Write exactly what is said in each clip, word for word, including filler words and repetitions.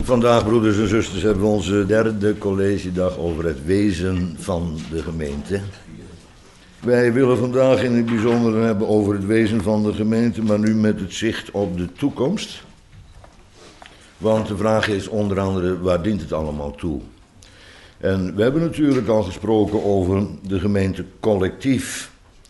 Vandaag, broeders en zusters, hebben we onze derde collegedag over het wezen van de gemeente. Wij willen vandaag in het bijzonder hebben over het wezen van de gemeente, maar nu met het zicht op de toekomst. Want de vraag is onder andere, waar dient het allemaal toe? En we hebben natuurlijk al gesproken over de gemeente collectief.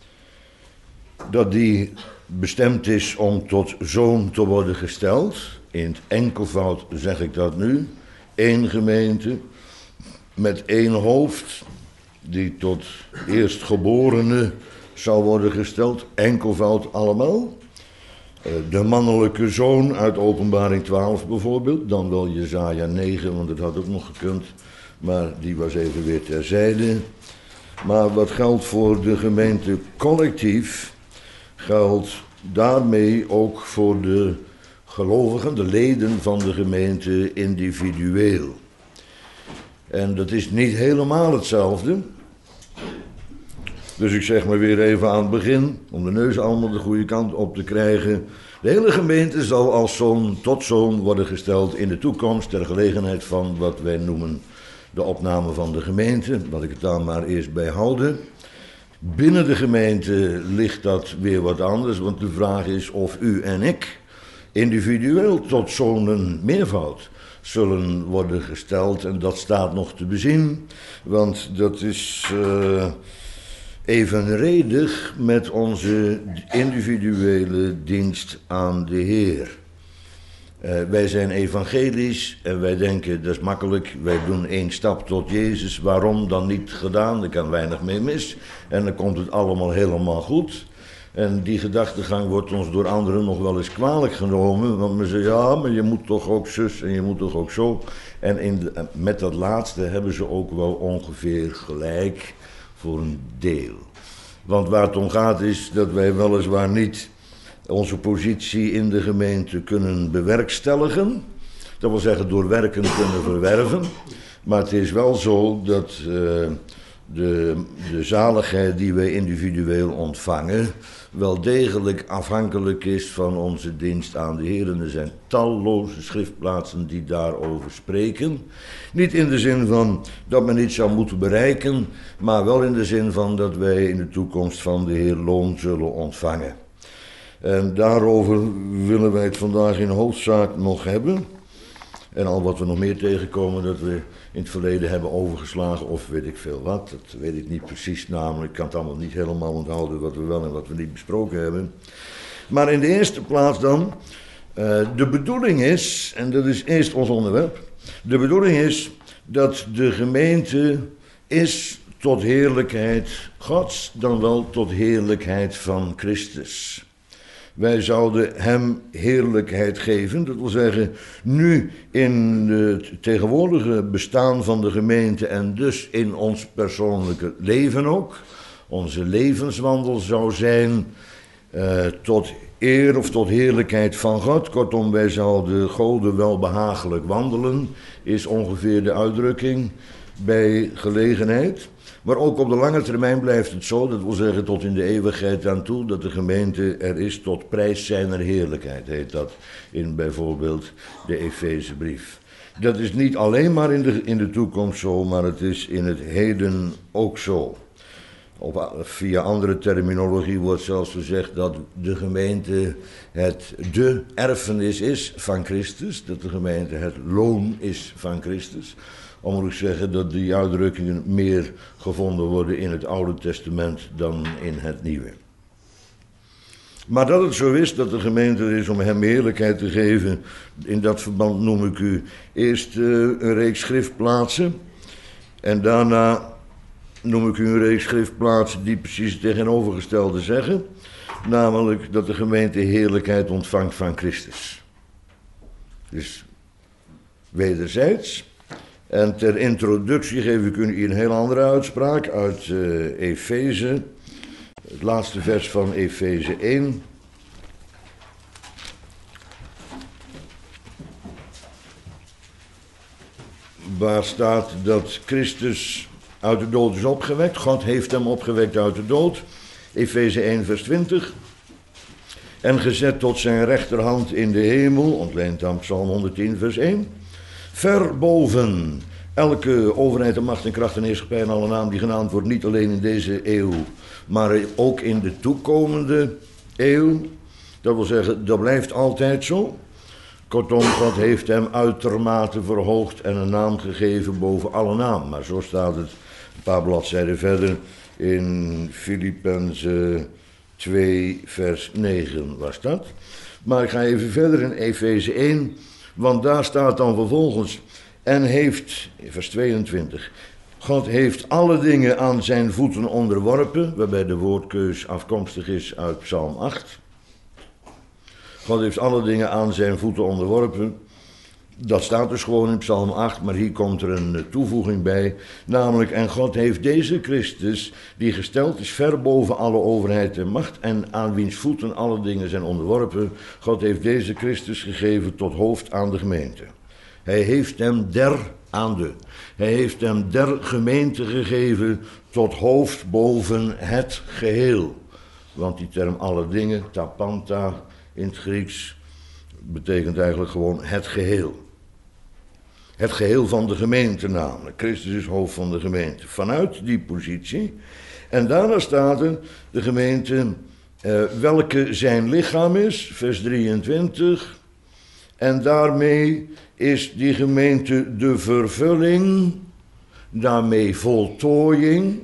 Dat die bestemd is om tot zoon te worden gesteld. In het enkelvoud zeg ik dat nu. Eén gemeente met één hoofd die tot eerstgeborene zou worden gesteld. Enkelvoud allemaal. De mannelijke zoon uit Openbaring twaalf bijvoorbeeld. Dan wel Jesaja negen, want dat had ook nog gekund. Maar die was even weer terzijde. Maar wat geldt voor de gemeente collectief, geldt daarmee ook voor de gelovigen, de leden van de gemeente individueel. En dat is niet helemaal hetzelfde. Dus ik zeg maar weer even aan het begin, om de neus allemaal de goede kant op te krijgen. De hele gemeente zal als zoon tot zoon worden gesteld in de toekomst, ter gelegenheid van wat wij noemen de opname van de gemeente. Laat ik het daar maar eerst bij houden. Binnen de gemeente ligt dat weer wat anders, want de vraag is of u en ik individueel tot zonen meervoud zullen worden gesteld. En dat staat nog te bezien, want dat is uh, evenredig met onze individuele dienst aan de Heer. Uh, wij zijn evangelisch en wij denken dat is makkelijk, wij doen één stap tot Jezus. Waarom dan niet gedaan? Er kan weinig mee mis en dan komt het allemaal helemaal goed. En die gedachtegang wordt ons door anderen nog wel eens kwalijk genomen. Want men zegt, ja, maar je moet toch ook zus en je moet toch ook zo. En in de, met dat laatste hebben ze ook wel ongeveer gelijk voor een deel. Want waar het om gaat is dat wij weliswaar niet onze positie in de gemeente kunnen bewerkstelligen. Dat wil zeggen door werken kunnen verwerven. Maar het is wel zo dat uh, de, de zaligheid die wij individueel ontvangen wel degelijk afhankelijk is van onze dienst aan de Heer. En er zijn talloze schriftplaatsen die daarover spreken. Niet in de zin van dat men iets zou moeten bereiken, maar wel in de zin van dat wij in de toekomst van de Heer loon zullen ontvangen. En daarover willen wij het vandaag in hoofdzaak nog hebben. En al wat we nog meer tegenkomen dat we in het verleden hebben overgeslagen of weet ik veel wat. Dat weet ik niet precies namelijk. Ik kan het allemaal niet helemaal onthouden wat we wel en wat we niet besproken hebben. Maar in de eerste plaats dan, uh, de bedoeling is, en dat is eerst ons onderwerp. De bedoeling is dat de gemeente is tot heerlijkheid Gods, dan wel tot heerlijkheid van Christus. Wij zouden hem heerlijkheid geven, dat wil zeggen, nu in het tegenwoordige bestaan van de gemeente en dus in ons persoonlijke leven ook. Onze levenswandel zou zijn uh, tot eer of tot heerlijkheid van God. Kortom, wij zouden Gode welbehagelijk wandelen, is ongeveer de uitdrukking bij gelegenheid. Maar ook op de lange termijn blijft het zo, dat wil zeggen tot in de eeuwigheid aan toe, dat de gemeente er is tot prijs zijner heerlijkheid, heet dat in bijvoorbeeld de Efezebrief. Dat is niet alleen maar in de, in de toekomst zo, maar het is in het heden ook zo. Of via andere terminologie wordt zelfs gezegd dat de gemeente het de erfenis is van Christus, dat de gemeente het loon is van Christus. Om moet ik zeggen dat die uitdrukkingen meer gevonden worden in het Oude Testament dan in het Nieuwe. Maar dat het zo is dat de gemeente er is om hem heerlijkheid te geven, in dat verband noem ik u eerst uh, een reeks schriftplaatsen. En daarna noem ik u een reeks schriftplaatsen die precies het tegenovergestelde zeggen. Namelijk dat de gemeente heerlijkheid ontvangt van Christus. Dus wederzijds. En ter introductie geef ik u een heel andere uitspraak uit uh, Efeze. Het laatste vers van Efeze één. Waar staat dat Christus uit de dood is opgewekt. God heeft hem opgewekt uit de dood. Efeze één vers twintig. En gezet tot zijn rechterhand in de hemel. Ontleend aan Psalm honderdtien vers één. Ver boven elke overheid en macht en kracht en heerschappij en alle naam die genaamd wordt, niet alleen in deze eeuw, maar ook in de toekomende eeuw. Dat wil zeggen, dat blijft altijd zo. Kortom, God heeft hem uitermate verhoogd en een naam gegeven boven alle naam. Maar zo staat het een paar bladzijden verder in Filippenzen twee vers negen was dat. Maar ik ga even verder in Efeze één, want daar staat dan vervolgens, en heeft, vers tweeëntwintig, God heeft alle dingen aan zijn voeten onderworpen, waarbij de woordkeus afkomstig is uit Psalm acht. God heeft alle dingen aan zijn voeten onderworpen. Dat staat dus gewoon in Psalm acht, maar hier komt er een toevoeging bij. Namelijk, en God heeft deze Christus, die gesteld is ver boven alle overheid en macht, en aan wiens voeten alle dingen zijn onderworpen. God heeft deze Christus gegeven tot hoofd aan de gemeente. Hij heeft hem der aan de. Hij heeft hem der gemeente gegeven tot hoofd boven het geheel. Want die term alle dingen, tapanta in het Grieks, betekent eigenlijk gewoon het geheel. Het geheel van de gemeente namelijk. Christus is hoofd van de gemeente. Vanuit die positie. En daarna staat er de gemeente, eh, welke zijn lichaam is, vers drieëntwintig. En daarmee is die gemeente de vervulling, daarmee voltooiing,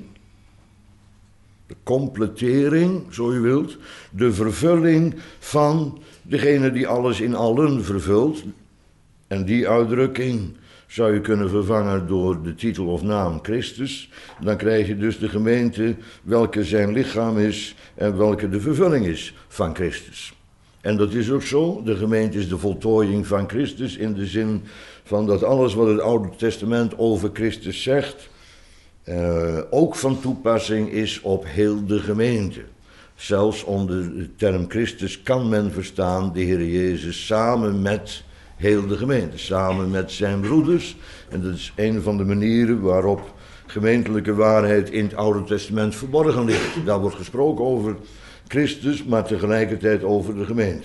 de completering, zo u wilt, de vervulling van degene die alles in allen vervult. En die uitdrukking zou je kunnen vervangen door de titel of naam Christus. Dan krijg je dus de gemeente welke zijn lichaam is en welke de vervulling is van Christus. En dat is ook zo, de gemeente is de voltooiing van Christus in de zin van dat alles wat het Oude Testament over Christus zegt, uh, ook van toepassing is op heel de gemeente. Zelfs onder de term Christus kan men verstaan de Heer Jezus samen met heel de gemeente, samen met zijn broeders. En dat is een van de manieren waarop gemeentelijke waarheid in het Oude Testament verborgen ligt. Daar wordt gesproken over Christus, maar tegelijkertijd over de gemeente.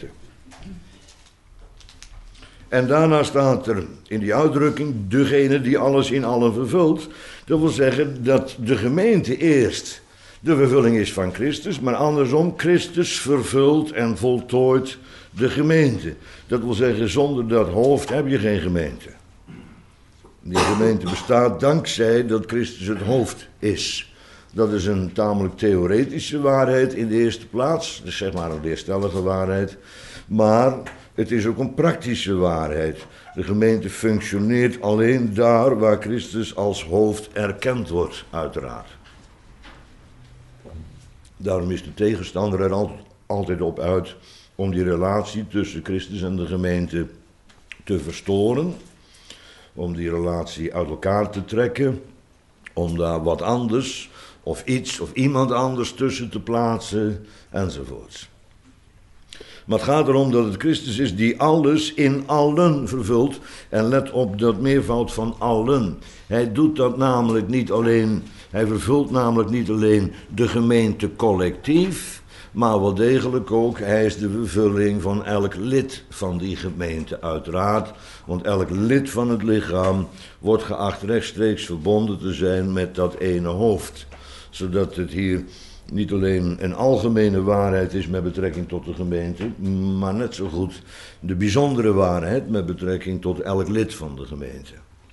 En daarna staat er in die uitdrukking, degene die alles in allen vervult. Dat wil zeggen dat de gemeente eerst de vervulling is van Christus, maar andersom, Christus vervult en voltooit de gemeente. Dat wil zeggen, zonder dat hoofd heb je geen gemeente. Die gemeente bestaat dankzij dat Christus het hoofd is. Dat is een tamelijk theoretische waarheid in de eerste plaats. Dus zeg maar een leerstellige waarheid. Maar het is ook een praktische waarheid. De gemeente functioneert alleen daar waar Christus als hoofd erkend wordt, uiteraard. Daarom is de tegenstander er altijd op uit om die relatie tussen Christus en de gemeente te verstoren. Om die relatie uit elkaar te trekken. Om daar wat anders of iets of iemand anders tussen te plaatsen enzovoorts. Maar het gaat erom dat het Christus is die alles in allen vervult. En let op dat meervoud van allen. Hij doet dat namelijk niet alleen, hij vervult namelijk niet alleen de gemeente collectief, maar wel degelijk ook, hij is de vervulling van elk lid van die gemeente uiteraard. Want elk lid van het lichaam wordt geacht rechtstreeks verbonden te zijn met dat ene hoofd. Zodat het hier niet alleen een algemene waarheid is met betrekking tot de gemeente, maar net zo goed de bijzondere waarheid met betrekking tot elk lid van de gemeente.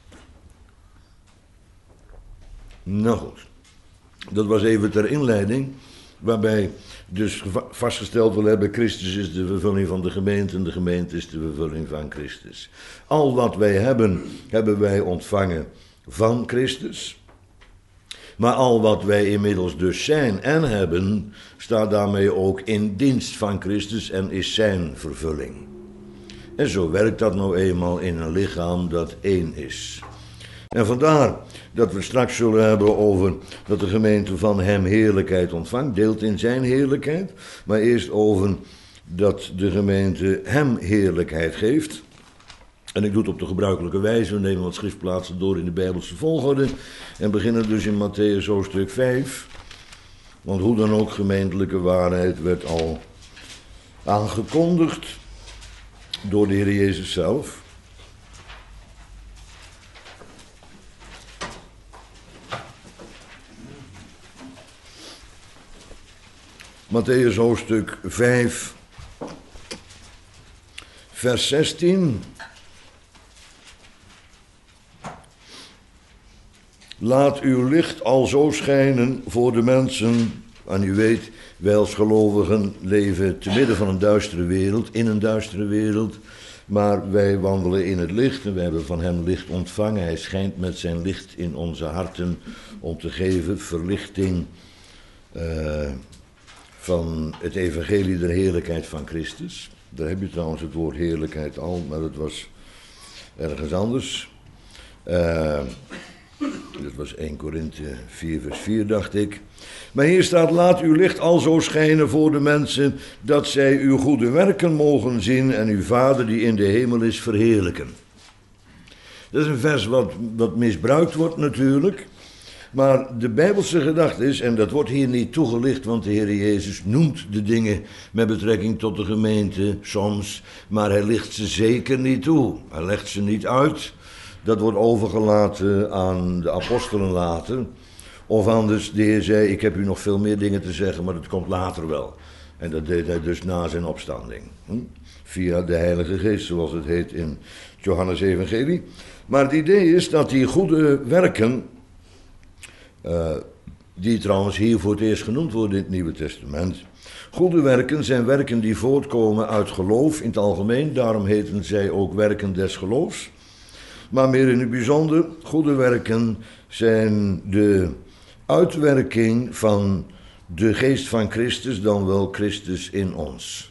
Nou goed, dat was even ter inleiding, waarbij dus vastgesteld wil hebben, Christus is de vervulling van de gemeente en de gemeente is de vervulling van Christus. Al wat wij hebben, hebben wij ontvangen van Christus. Maar al wat wij inmiddels dus zijn en hebben, staat daarmee ook in dienst van Christus en is zijn vervulling. En zo werkt dat nou eenmaal in een lichaam dat één is. En vandaar dat we straks zullen hebben over dat de gemeente van hem heerlijkheid ontvangt, deelt in zijn heerlijkheid, maar eerst over dat de gemeente hem heerlijkheid geeft. En ik doe het op de gebruikelijke wijze. We nemen wat schriftplaatsen door in de Bijbelse volgorde en beginnen dus in Mattheüs hoofdstuk vijf. Want hoe dan ook, gemeentelijke waarheid werd al aangekondigd door de Heer Jezus zelf. Mattheüs hoofdstuk vijf, vers zestien. Laat uw licht alzo schijnen voor de mensen. En u weet, wij als gelovigen leven te midden van een duistere wereld, in een duistere wereld. Maar wij wandelen in het licht en wij hebben van hem licht ontvangen. Hij schijnt met zijn licht in onze harten om te geven verlichting uh, van het evangelie der heerlijkheid van Christus. Daar heb je trouwens het woord heerlijkheid al, maar het was ergens anders. Uh, dat was eerste Korinthe vier vers vier, dacht ik. Maar hier staat, laat uw licht alzo schijnen voor de mensen, dat zij uw goede werken mogen zien en uw Vader die in de hemel is verheerlijken. Dat is een vers wat, wat misbruikt wordt natuurlijk, maar de Bijbelse gedachte is, en dat wordt hier niet toegelicht, want de Heer Jezus noemt de dingen met betrekking tot de gemeente soms, maar hij licht ze zeker niet toe, hij legt ze niet uit. Dat wordt overgelaten aan de apostelen later. Of anders, de Heer zei, ik heb u nog veel meer dingen te zeggen, maar dat komt later wel. En dat deed hij dus na zijn opstanding. Hm? Via de Heilige Geest, zoals het heet in Johannes Evangelie. Maar het idee is dat die goede werken, uh, die trouwens hier voor het eerst genoemd worden in het Nieuwe Testament. Goede werken zijn werken die voortkomen uit geloof in het algemeen. Daarom heten zij ook werken des geloofs. Maar meer in het bijzonder, goede werken zijn de uitwerking van de geest van Christus, dan wel Christus in ons.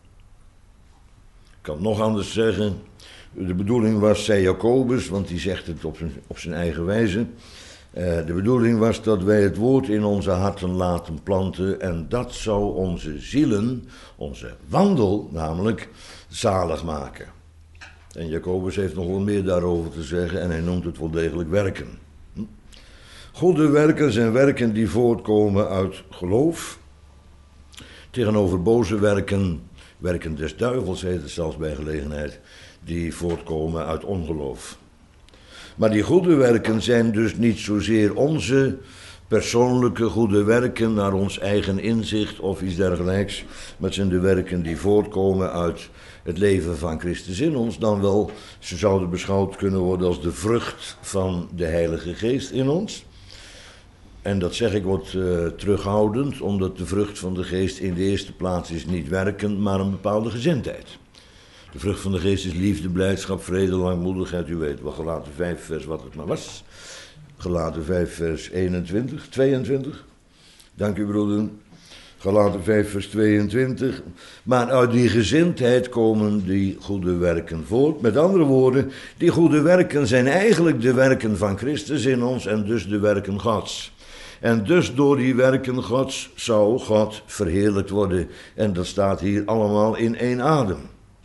Ik kan het nog anders zeggen. De bedoeling was, zei Jacobus, want die zegt het op zijn, op zijn eigen wijze. Uh, de bedoeling was dat wij het woord in onze harten laten planten en dat zou onze zielen, onze wandel namelijk, zalig maken. En Jacobus heeft nog wel meer daarover te zeggen en hij noemt het wel degelijk werken. Hm? Goede werken zijn werken die voortkomen uit geloof. Tegenover boze werken, werken des duivels heet het zelfs bij gelegenheid, die voortkomen uit ongeloof. Maar die goede werken zijn dus niet zozeer onze persoonlijke goede werken naar ons eigen inzicht of iets dergelijks. Maar het zijn de werken die voortkomen uit het leven van Christus in ons. Dan wel, ze zouden beschouwd kunnen worden als de vrucht van de Heilige Geest in ons. En dat zeg ik wat uh, terughoudend, omdat de vrucht van de Geest in de eerste plaats is niet werken, maar een bepaalde gezindheid. De vrucht van de Geest is liefde, blijdschap, vrede, langmoedigheid. U weet wel, Galaten vijf vers wat het maar was. Galaten vijf vers eenentwintig, tweeëntwintig. Dank u broeder. Galaten vijf vers tweeëntwintig. Maar uit die gezindheid komen die goede werken voort. Met andere woorden, die goede werken zijn eigenlijk de werken van Christus in ons en dus de werken Gods. En dus door die werken Gods zou God verheerlijkt worden. En dat staat hier allemaal in één adem.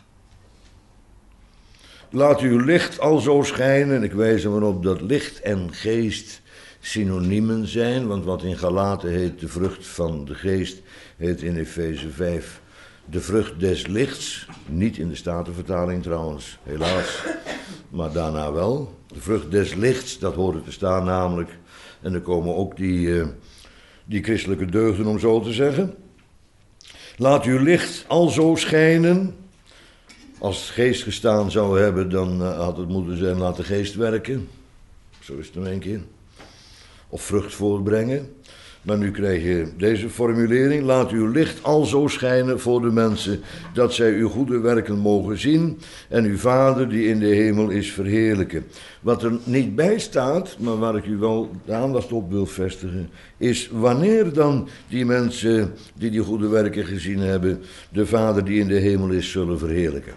Laat uw licht alzo schijnen. Ik wijs er maar op dat licht en geest synoniemen zijn. Want wat in Galaten heet de vrucht van de geest, heet in Efeze vijf de vrucht des lichts. Niet in de Statenvertaling trouwens, helaas. Maar daarna wel. De vrucht des lichts, dat hoort er te staan namelijk. En er komen ook die, uh, die christelijke deugden, om zo te zeggen. Laat uw licht alzo schijnen. Als het geest gestaan zou hebben, dan uh, had het moeten zijn, laat de geest werken. Zo is het nog een keer. Of vrucht voortbrengen. Maar nu krijg je deze formulering. Laat uw licht alzo schijnen voor de mensen, dat zij uw goede werken mogen zien en uw Vader die in de hemel is verheerlijken. Wat er niet bij staat, maar waar ik u wel de aandacht op wil vestigen, is wanneer dan die mensen die die goede werken gezien hebben, de Vader die in de hemel is, zullen verheerlijken.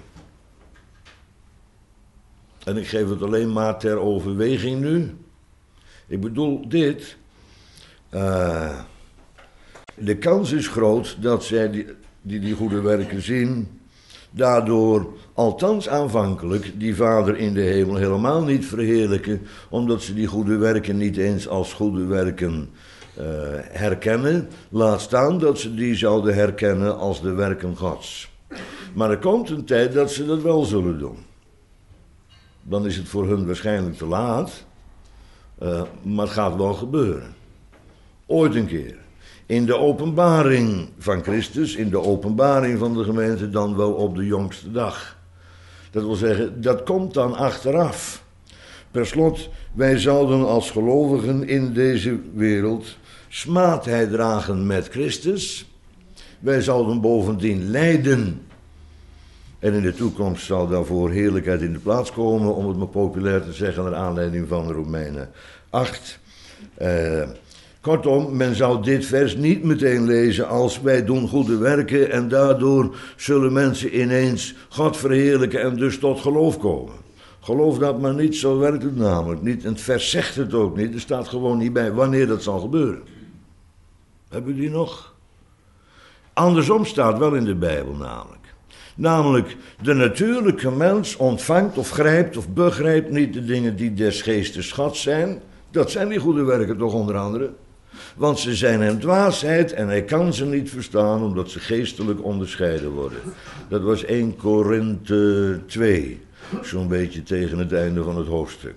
En ik geef het alleen maar ter overweging nu. Ik bedoel dit. Uh, de kans is groot dat zij die, die die goede werken zien, daardoor althans aanvankelijk die Vader in de hemel helemaal niet verheerlijken, omdat ze die goede werken niet eens als goede werken uh, herkennen. Laat staan dat ze die zouden herkennen als de werken Gods. Maar er komt een tijd dat ze dat wel zullen doen. Dan is het voor hun waarschijnlijk te laat, uh, maar het gaat wel gebeuren. Ooit een keer. in de openbaring van Christus, in de openbaring van de gemeente, dan wel op de jongste dag. Dat wil zeggen, dat komt dan achteraf. Per slot, wij zouden als gelovigen in deze wereld smaadheid dragen met Christus. Wij zouden bovendien lijden. En in de toekomst zal daarvoor heerlijkheid in de plaats komen, om het maar populair te zeggen, naar aanleiding van Romeinen acht. Uh, kortom, men zou dit vers niet meteen lezen als wij doen goede werken en daardoor zullen mensen ineens God verheerlijken en dus tot geloof komen. Geloof dat maar niet, zo werkt het namelijk niet. En het vers zegt het ook niet, er staat gewoon niet bij wanneer dat zal gebeuren. Hebben we die nog? Andersom staat wel in de Bijbel namelijk. Namelijk, de natuurlijke mens ontvangt of grijpt of begrijpt niet de dingen die des geestes schat zijn. Dat zijn die goede werken toch onder andere. Want ze zijn hem dwaasheid en hij kan ze niet verstaan omdat ze geestelijk onderscheiden worden. Dat was eerste Korinthe twee, zo'n beetje tegen het einde van het hoofdstuk.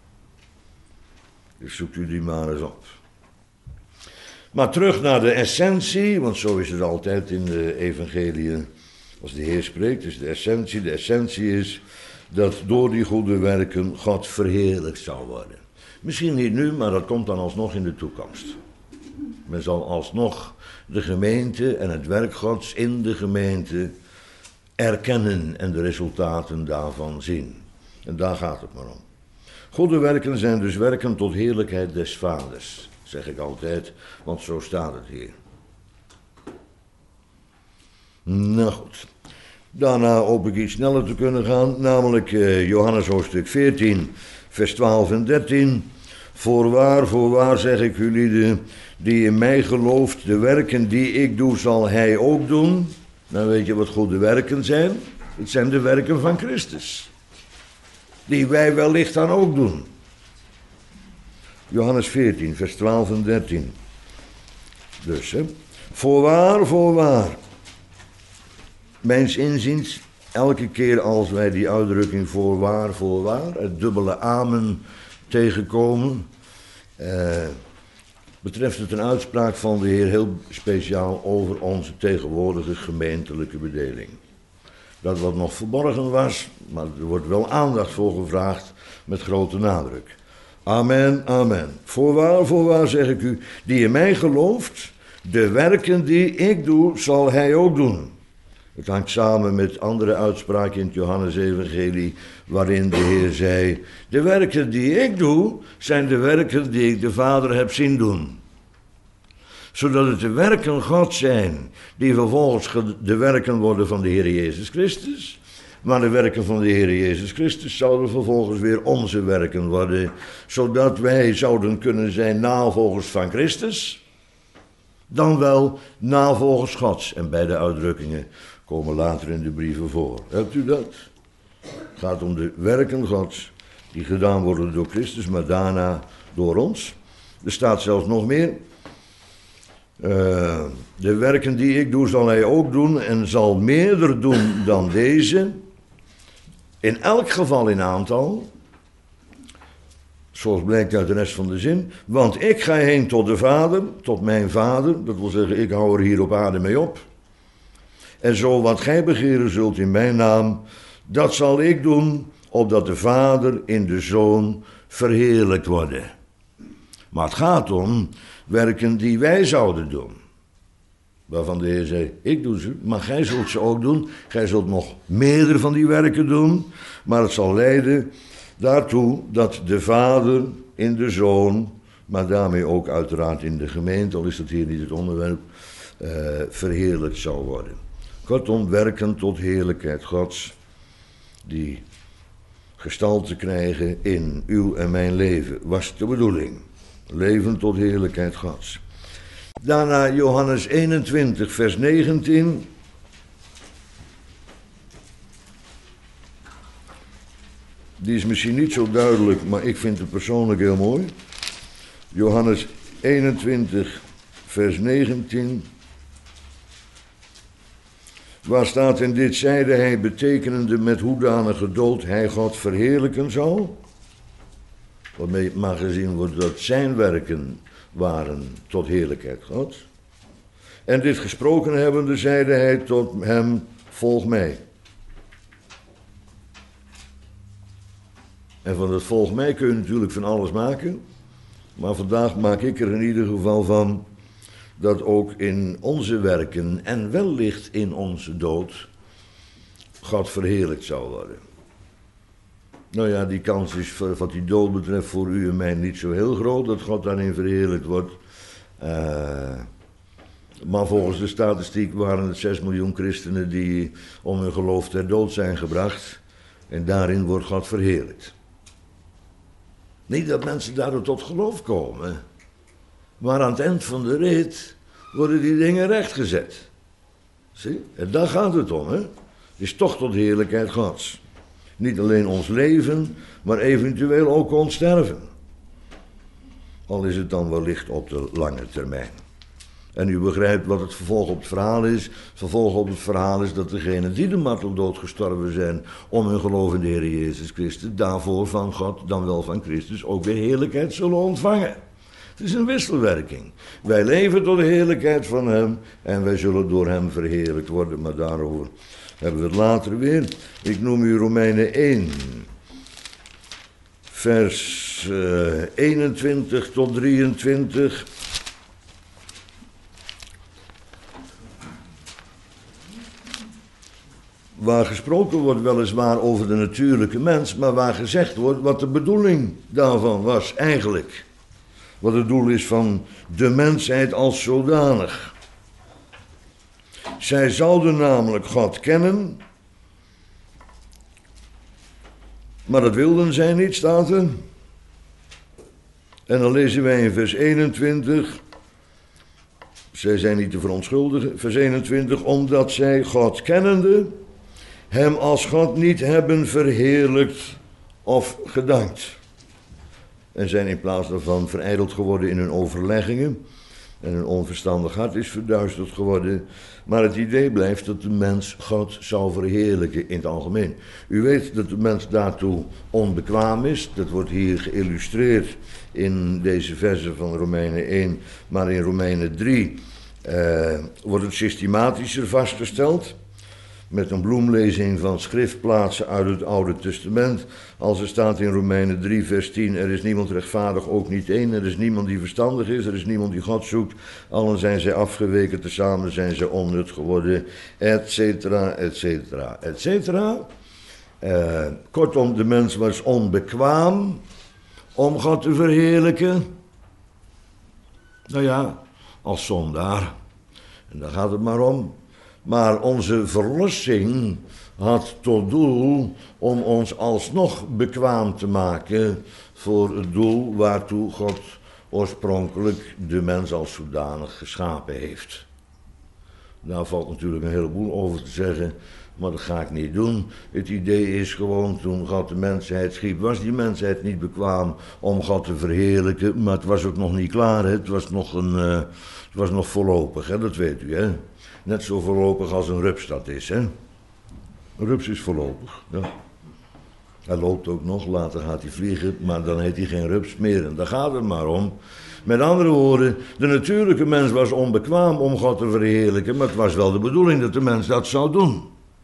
Dus zoekt u die maar eens op. Maar terug naar de essentie, want zo is het altijd in de evangeliën. Als de Heer spreekt, is de essentie. De essentie is dat door die goede werken God verheerlijkt zal worden. Misschien niet nu, maar dat komt dan alsnog in de toekomst. Men zal alsnog de gemeente en het werk Gods in de gemeente erkennen en de resultaten daarvan zien. En daar gaat het maar om. Goede werken zijn dus werken tot heerlijkheid des Vaders, zeg ik altijd, want zo staat het hier. Nou goed. Daarna hoop ik iets sneller te kunnen gaan, namelijk uh, Johannes hoofdstuk veertien, vers twaalf en dertien. Voorwaar, voorwaar zeg ik u lieden, die in mij gelooft, de werken die ik doe, zal hij ook doen. Dan weet je wat goede werken zijn. Het zijn de werken van Christus. Die wij wellicht dan ook doen. Johannes veertien, vers twaalf en dertien. Dus, hè. Voorwaar, voorwaar. Mijns inziens, elke keer als wij die uitdrukking voorwaar, voorwaar, het dubbele amen tegenkomen, eh, betreft het een uitspraak van de Heer heel speciaal over onze tegenwoordige gemeentelijke bedeling. Dat wat nog verborgen was, maar er wordt wel aandacht voor gevraagd met grote nadruk. Amen, amen. Voorwaar, voorwaar zeg ik u, die in mij gelooft, de werken die ik doe, zal hij ook doen. Het hangt samen met andere uitspraken in het Johannes-evangelie, waarin de Heer zei, de werken die ik doe, zijn de werken die ik de Vader heb zien doen. Zodat het de werken Gods zijn, die vervolgens de werken worden van de Heer Jezus Christus. Maar de werken van de Heer Jezus Christus zouden vervolgens weer onze werken worden, zodat wij zouden kunnen zijn navolgers van Christus, dan wel navolgers Gods. En beide uitdrukkingen komen later in de brieven voor. Hebt u dat? Het gaat om de werken Gods, die gedaan worden door Christus, maar daarna door ons. Er staat zelfs nog meer. Uh, de werken die ik doe, zal hij ook doen en zal meerder doen dan deze. In elk geval in aantal. Zoals blijkt uit de rest van de zin. Want ik ga heen tot de Vader, tot mijn Vader. Dat wil zeggen, ik hou er hier op aarde mee op. En zo wat gij begeren zult in mijn naam, dat zal ik doen, opdat de Vader in de Zoon verheerlijkt worden. Maar het gaat om werken die wij zouden doen. Waarvan de Heer zei, ik doe ze, maar gij zult ze ook doen. Gij zult nog meerdere van die werken doen. Maar het zal leiden daartoe dat de Vader in de Zoon, maar daarmee ook uiteraard in de gemeente, al is dat hier niet het onderwerp, uh, verheerlijkt zal worden. Kortom, werken tot heerlijkheid Gods, die gestalte krijgen in uw en mijn leven, was de bedoeling. Leven tot heerlijkheid Gods. Daarna Johannes eenentwintig, vers negentien. Die is misschien niet zo duidelijk, maar ik vind het persoonlijk heel mooi. Johannes eenentwintig, vers negentien. Waar staat in dit zeide hij, betekenende met hoedanige dood hij God verheerlijken zal. Waarmee maar gezien wordt dat zijn werken waren tot heerlijkheid Gods. En dit gesproken hebbende, zeide hij tot hem, volg mij. En van dat volg mij kun je natuurlijk van alles maken. Maar vandaag maak ik er in ieder geval van dat ook in onze werken en wellicht in onze dood God verheerlijkt zal worden. Nou ja, die kans is wat die dood betreft voor u en mij niet zo heel groot dat God daarin verheerlijkt wordt. Uh, maar volgens de statistiek waren het zes miljoen christenen die om hun geloof ter dood zijn gebracht. En daarin wordt God verheerlijkt. Niet dat mensen daardoor tot geloof komen. Maar aan het eind van de rit worden die dingen rechtgezet. Zie? En daar gaat het om, hè. Het is toch tot heerlijkheid Gods. Niet alleen ons leven, maar eventueel ook ons sterven. Al is het dan wellicht op de lange termijn. En u begrijpt wat het vervolg op het verhaal is. Het vervolg op het verhaal is dat degenen die de marteldood gestorven zijn om hun geloof in de Heer Jezus Christus, daarvoor van God, dan wel van Christus, ook weer heerlijkheid zullen ontvangen. Het is een wisselwerking. Wij leven tot de heerlijkheid van Hem en wij zullen door Hem verheerlijkt worden, maar daarover hebben we het later weer. Ik noem u Romeinen één, vers uh, eenentwintig tot drieëntwintig. Waar gesproken wordt weliswaar over de natuurlijke mens, maar waar gezegd wordt wat de bedoeling daarvan was eigenlijk. Wat het doel is van de mensheid als zodanig. Zij zouden namelijk God kennen, maar dat wilden zij niet, staat er. En dan lezen wij in vers eenentwintig, zij zijn niet te verontschuldigen, vers eenentwintig, omdat zij God kennende, Hem als God niet hebben verheerlijkt of gedankt. En zijn in plaats daarvan verijdeld geworden in hun overleggingen. En hun onverstandig hart is verduisterd geworden. Maar het idee blijft dat de mens God zou verheerlijken in het algemeen. U weet dat de mens daartoe onbekwaam is. Dat wordt hier geïllustreerd in deze versen van Romeinen één. Maar in Romeinen drie uh, wordt het systematischer vastgesteld. Met een bloemlezing van schriftplaatsen uit het Oude Testament. Als er staat in Romeinen drie vers tien, er is niemand rechtvaardig, ook niet één. Er is niemand die verstandig is, er is niemand die God zoekt. Allen zijn zij afgeweken, tezamen zijn zij onnut geworden, et cetera, et cetera, et cetera. Uh, kortom, de mens was onbekwaam om God te verheerlijken. Nou ja, als zondaar. En daar gaat het maar om. Maar onze verlossing had tot doel om ons alsnog bekwaam te maken voor het doel waartoe God oorspronkelijk de mens als zodanig geschapen heeft. Daar valt natuurlijk een heleboel over te zeggen, maar dat ga ik niet doen. Het idee is gewoon, toen God de mensheid schiep, was die mensheid niet bekwaam om God te verheerlijken, maar het was ook nog niet klaar, hè? Het was nog een, uh, het was nog voorlopig, hè? Dat weet u, hè. Net zo voorlopig als een rups dat is, hè. Een rups is voorlopig, ja. Hij loopt ook nog, later gaat hij vliegen, maar dan heet hij geen rups meer. En daar gaat het maar om. Met andere woorden, de natuurlijke mens was onbekwaam om God te verheerlijken, maar het was wel de bedoeling dat de mens dat zou doen.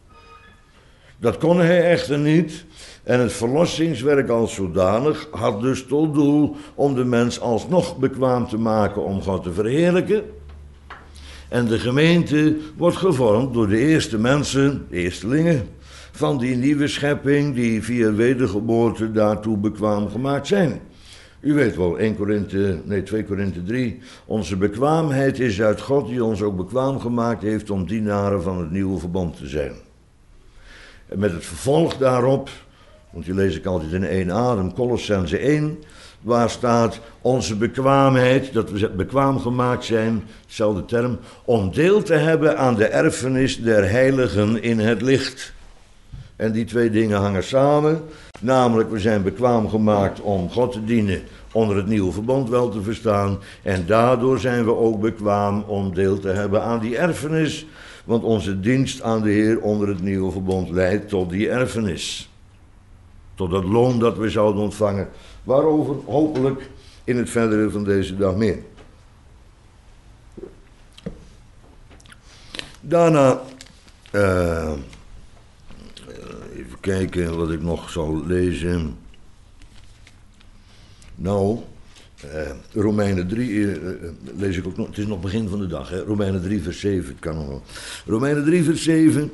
Dat kon hij echter niet. En het verlossingswerk als zodanig had dus tot doel om de mens alsnog bekwaam te maken om God te verheerlijken. En de gemeente wordt gevormd door de eerste mensen, de eerstelingen, van die nieuwe schepping die via wedergeboorte daartoe bekwaam gemaakt zijn. U weet wel, één Korinthe, nee, twee Korinthe drie, onze bekwaamheid is uit God die ons ook bekwaam gemaakt heeft om dienaren van het nieuwe verbond te zijn. En met het vervolg daarop, want die lees ik altijd in één adem, Kolossenzen één, waar staat onze bekwaamheid, dat we bekwaam gemaakt zijn, dezelfde term, om deel te hebben aan de erfenis der heiligen in het licht. En die twee dingen hangen samen, namelijk we zijn bekwaam gemaakt om God te dienen, onder het nieuwe verbond wel te verstaan, en daardoor zijn we ook bekwaam om deel te hebben aan die erfenis, want onze dienst aan de Heer onder het nieuwe verbond leidt tot die erfenis. Tot het loon dat we zouden ontvangen, waarover hopelijk in het verdere van deze dag meer. Daarna, uh, even kijken wat ik nog zal lezen. Nou, uh, Romeinen drie, uh, lees ik ook nog, het is nog begin van de dag, hè? Romeinen drie vers zeven, het kan nog wel. Romeinen drie vers zeven.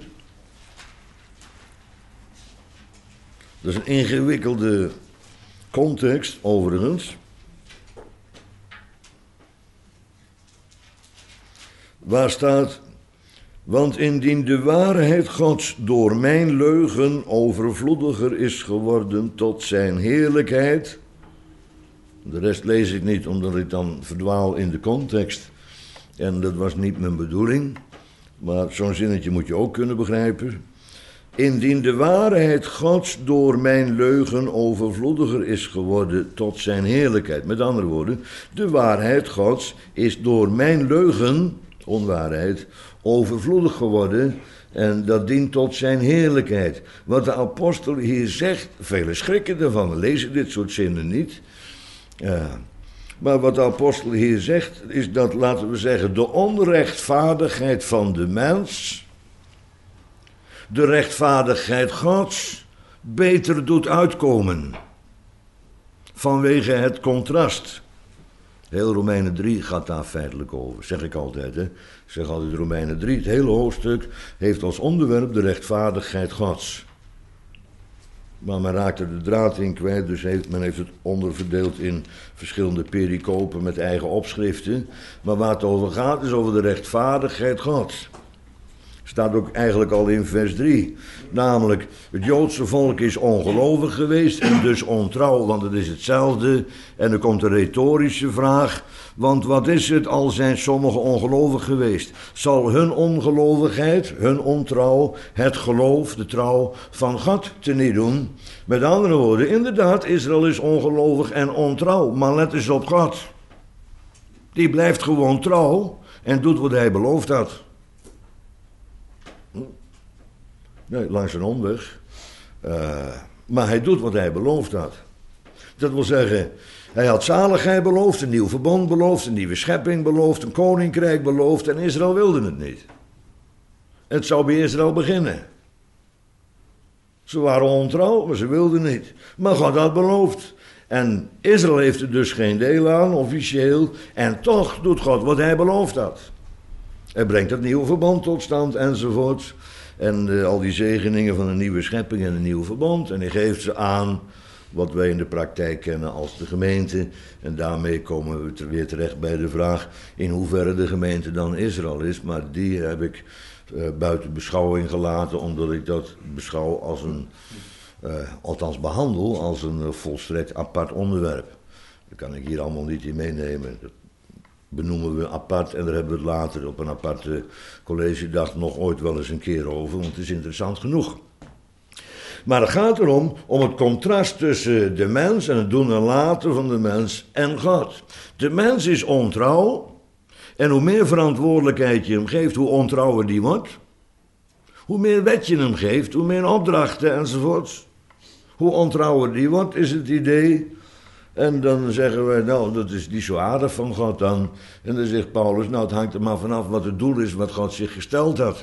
Dat is een ingewikkelde context, overigens. Waar staat: want indien de waarheid Gods door mijn leugen overvloediger is geworden tot zijn heerlijkheid. De rest lees ik niet, omdat ik dan verdwaal in de context. En dat was niet mijn bedoeling. Maar zo'n zinnetje moet je ook kunnen begrijpen. Indien de waarheid Gods door mijn leugen overvloediger is geworden tot zijn heerlijkheid. Met andere woorden, de waarheid Gods is door mijn leugen, onwaarheid, overvloedig geworden. En dat dient tot zijn heerlijkheid. Wat de apostel hier zegt, velen schrikken ervan, we lezen dit soort zinnen niet. Ja. Maar wat de apostel hier zegt, is dat, laten we zeggen, de onrechtvaardigheid van de mens de rechtvaardigheid Gods beter doet uitkomen. Vanwege het contrast. Heel Romeinen drie gaat daar feitelijk over, zeg ik altijd. Hè. Ik zeg altijd Romeinen drie, het hele hoofdstuk heeft als onderwerp de rechtvaardigheid Gods. Maar men raakt er de draad in kwijt, dus heeft, men heeft het onderverdeeld in verschillende pericopen met eigen opschriften. Maar waar het over gaat is over de rechtvaardigheid Gods. Staat ook eigenlijk al in vers drie. Namelijk, het Joodse volk is ongelovig geweest en dus ontrouw, want het is hetzelfde. En er komt een retorische vraag, want wat is het al zijn sommigen ongelovig geweest? Zal hun ongelovigheid, hun ontrouw, het geloof, de trouw van God teniet doen? Met andere woorden, inderdaad, Israël is ongelovig en ontrouw, maar let eens op God. Die blijft gewoon trouw en doet wat hij beloofd had. Nee, langs een omweg. Uh, maar hij doet wat hij beloofd had. Dat wil zeggen, hij had zaligheid beloofd, een nieuw verbond beloofd, een nieuwe schepping beloofd, een koninkrijk beloofd en Israël wilde het niet. Het zou bij Israël beginnen. Ze waren ontrouw, maar ze wilden niet. Maar God had beloofd. En Israël heeft er dus geen deel aan, officieel. En toch doet God wat hij beloofd had. Hij brengt het nieuwe verbond tot stand enzovoort. En uh, al die zegeningen van een nieuwe schepping en een nieuw verbond. En hij geeft ze aan wat wij in de praktijk kennen als de gemeente. En daarmee komen we ter, weer terecht bij de vraag in hoeverre de gemeente dan Israël is. Maar die heb ik uh, buiten beschouwing gelaten, omdat ik dat beschouw als een, uh, althans behandel als een uh, volstrekt apart onderwerp. Dat kan ik hier allemaal niet in meenemen. Dat benoemen we apart en daar hebben we het later op een aparte collegedag nog ooit wel eens een keer over, want het is interessant genoeg. Maar het gaat erom, om het contrast tussen de mens en het doen en laten van de mens en God. De mens is ontrouw en hoe meer verantwoordelijkheid je hem geeft, hoe ontrouwer die wordt. Hoe meer wet je hem geeft, hoe meer opdrachten enzovoort. Hoe ontrouwer die wordt, is het idee. En dan zeggen wij, nou, dat is niet zo aardig van God dan. En dan zegt Paulus, nou, het hangt er maar vanaf wat het doel is wat God zich gesteld had.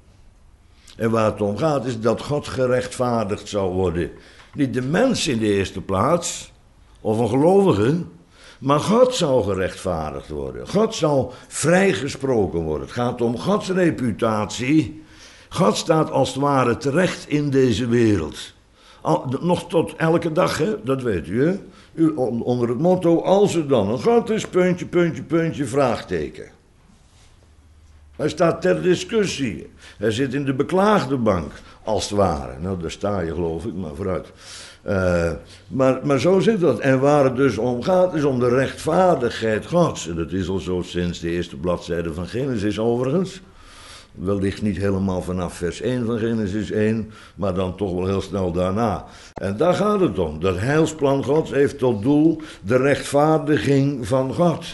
En waar het om gaat is dat God gerechtvaardigd zou worden. Niet de mens in de eerste plaats, of een gelovige, maar God zou gerechtvaardigd worden. God zou vrijgesproken worden. Het gaat om Gods reputatie. God staat als het ware terecht in deze wereld. Al, nog tot elke dag, hè? Dat weet u, hè? U, onder het motto, als er dan een God is, puntje, puntje, puntje, vraagteken. Hij staat ter discussie. Hij zit in de beklaagde bank, als het ware. Nou, daar sta je, geloof ik, maar vooruit. Uh, maar, maar zo zit dat. En waar het dus om gaat, is om de rechtvaardigheid Gods. En dat is al zo sinds de eerste bladzijde van Genesis, overigens. Wellicht niet helemaal vanaf vers één van Genesis één, maar dan toch wel heel snel daarna. En daar gaat het om. Dat heilsplan Gods heeft tot doel de rechtvaardiging van God.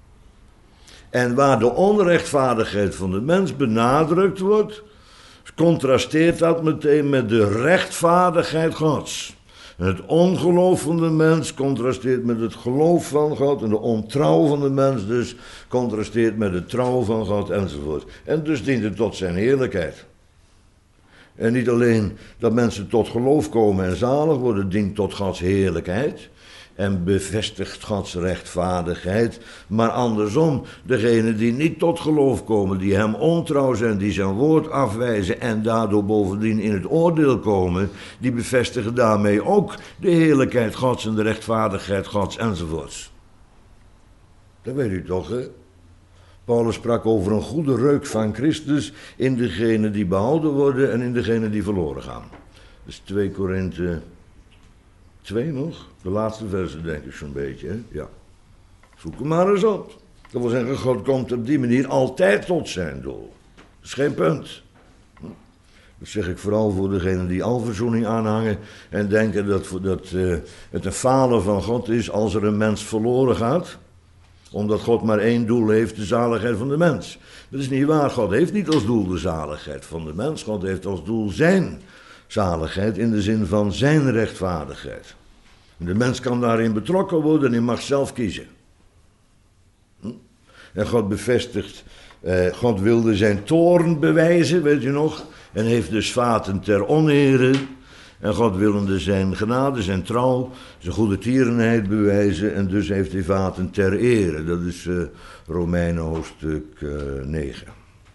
En waar de onrechtvaardigheid van de mens benadrukt wordt, contrasteert dat meteen met de rechtvaardigheid Gods. En het ongeloof van de mens contrasteert met het geloof van God. En de ontrouw van de mens dus contrasteert met de trouw van God enzovoort. En dus dient het tot zijn heerlijkheid. En niet alleen dat mensen tot geloof komen en zalig worden, dient tot Gods heerlijkheid. En bevestigt Gods rechtvaardigheid. Maar andersom, degenen die niet tot geloof komen, die hem ontrouw zijn, die zijn woord afwijzen en daardoor bovendien in het oordeel komen, die bevestigen daarmee ook de heerlijkheid Gods en de rechtvaardigheid Gods enzovoorts. Dat weet u toch, hè? Paulus sprak over een goede reuk van Christus in degenen die behouden worden en in degenen die verloren gaan. Dat is twee Korinthe twee nog, de laatste versen denk ik zo'n beetje, hè? Ja. Zoek hem maar eens op. Dat wil zeggen, God komt op die manier altijd tot zijn doel. Dat is geen punt. Dat zeg ik vooral voor degenen die alverzoening aanhangen en denken dat, dat uh, het een falen van God is als er een mens verloren gaat. Omdat God maar één doel heeft, de zaligheid van de mens. Dat is niet waar. God heeft niet als doel de zaligheid van de mens. God heeft als doel zijn zaligheid in de zin van zijn rechtvaardigheid. En de mens kan daarin betrokken worden en hij mag zelf kiezen. Hm? En God bevestigt, eh, God wilde zijn toorn bewijzen, weet je nog, en heeft dus vaten ter onere. En God willende zijn genade, zijn trouw, zijn goede tierenheid bewijzen. En dus heeft hij vaten ter ere. Dat is uh, Romeinen hoofdstuk uh, negen.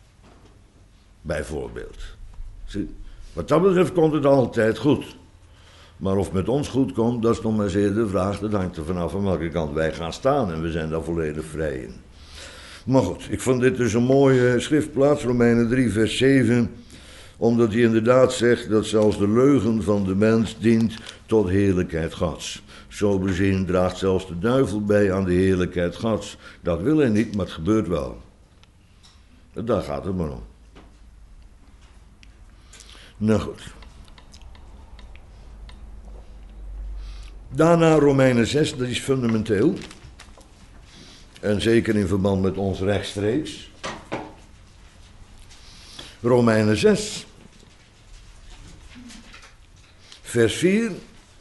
Bijvoorbeeld. Zie, wat dat betreft komt het altijd goed. Maar of het met ons goed komt, dat is nog maar zeer de vraag. Dat hangt er vanaf aan welke kant wij gaan staan. En we zijn daar volledig vrij in. Maar goed, ik vond dit dus een mooie schriftplaats. Romeinen drie vers zeven. Omdat hij inderdaad zegt dat zelfs de leugen van de mens dient tot heerlijkheid Gods. Zo bezien draagt zelfs de duivel bij aan de heerlijkheid Gods. Dat wil hij niet, maar het gebeurt wel. En daar gaat het maar om. Nou goed. Daarna Romeinen zes, dat is fundamenteel. En zeker in verband met ons rechtstreeks. Romeinen zes. Vers vier,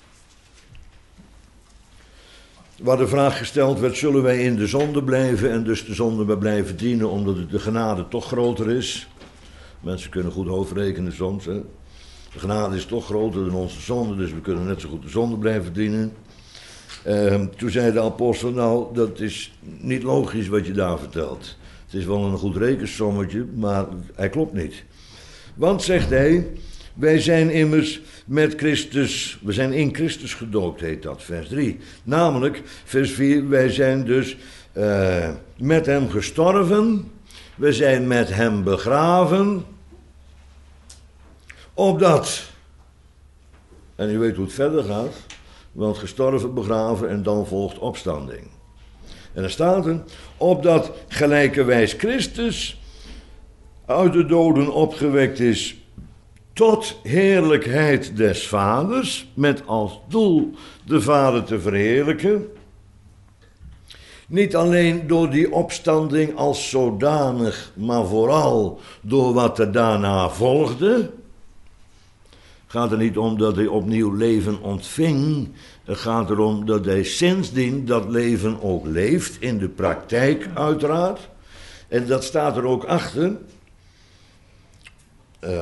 waar de vraag gesteld werd, zullen wij in de zonde blijven en dus de zonde maar blijven dienen omdat de genade toch groter is? Mensen kunnen goed hoofdrekenen soms, hè? De genade is toch groter dan onze zonde, dus we kunnen net zo goed de zonde blijven dienen. Uh, toen zei de apostel, nou, dat is niet logisch wat je daar vertelt. Het is wel een goed rekensommetje, maar hij klopt niet. Want, zegt hij, wij zijn immers met Christus, we zijn in Christus gedoopt, heet dat, vers drie. Namelijk, vers vier, wij zijn dus uh, met hem gestorven, we zijn met hem begraven, opdat, en u weet hoe het verder gaat, want gestorven, begraven en dan volgt opstanding. En er staat er, opdat gelijkerwijs Christus uit de doden opgewekt is tot heerlijkheid des Vaders, met als doel de Vader te verheerlijken. Niet alleen door die opstanding als zodanig, maar vooral door wat er daarna volgde. Het gaat er niet om dat hij opnieuw leven ontving. Het gaat erom dat hij sindsdien dat leven ook leeft, in de praktijk uiteraard. En dat staat er ook achter. Uh,